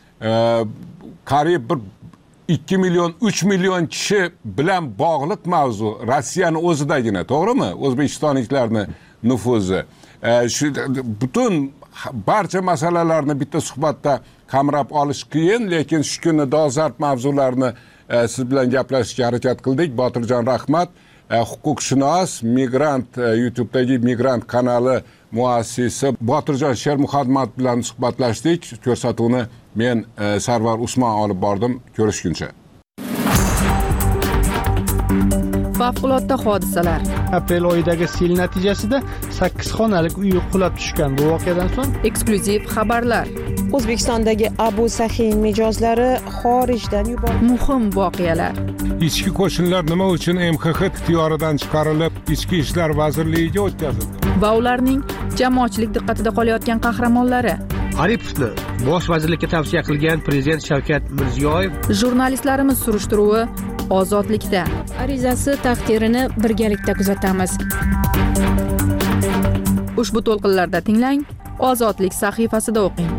Qariyb 2 million, 3 million kishi bilan bog'liq mavzu. Rossiyani o'zidagina, to'g'rimi? O'zbekistonliklarning nufuzi. Shu butun barcha masalalarni bitta suhbatda qamrab olish qiyin, lekin shu kuni dolzarb mavzularni siz bilan gaplashishga harakat qildik. Botirjon, rahmat. Huquqshunos, Migrant, YouTube'dagi Migrant kanali muassisi Botirjon Shermuhammad bilan suhbatlashdik. Ko'rsatuvni men Sarvar Usmon olib bordim. Ko'rishguncha. Favqulodda hodisalar. Aprel oyidagi sel natijasida 8 xonalik uy qulab tushgan. Bu voqeadan so'ng eksklyuziv xabarlar. O'zbekistondagi Abu Saxiy mijozlari xorijdan yuborildi. Muhim voqealar. Ichki qo'shinlar nima uchun MXX ixtiyoridan chiqarilib, Ichki ishlar vazirligiga o'tkazildi? Va ularning jamoatchilik diqqatida qolayotgan qahramonlari. Aripovni bosh vazirlikka tavsiya qilgan prezident Shavkat Mirziyoyev. Jurnalistlarimiz surishtiruvi Ozodlikda. Arizasi taqdirini birgalikda kuzatamiz. Ushbu to'lqinlarda tinglang, Ozodlik sahifasida o'qing.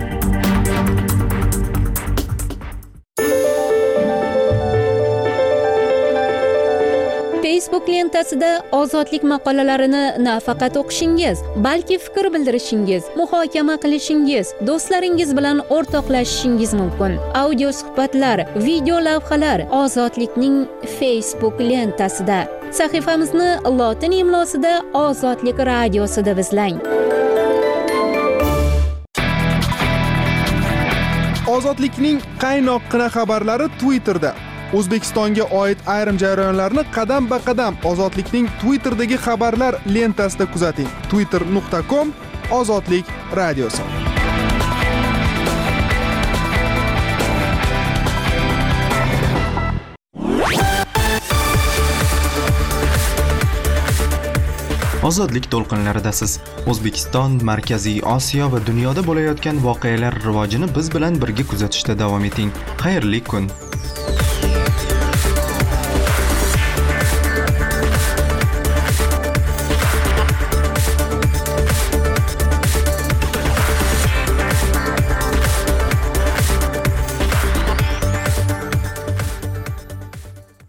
Facebook lentasida Ozodlik maqolalarini nafaqat o'qishingiz, balki fikr bildirishingiz, muhokama qilishingiz, do'stlaringiz bilan o'rtoqlashishingiz mumkin. Audio suhbatlar, video lavhalar Ozodlikning Facebook lentasida. Sahifamizni lotin imlosida Ozodlik radiosida izlang. Ozodlikning qaynoqqina xabarlari Twitterda. O'zbekistonga oid ayrim jarayonlarni qadam-ba-qadam Ozodlikning Twitterdagi xabarlar lentasida kuzating. twitter.com/ozodlik radiosi. Ozodlik to'lqinlaridasiz. O'zbekiston, Markaziy Osiyo va dunyoda bo'layotgan voqealar rivojini biz bilan birga kuzatishda davom eting. Xayrli kun.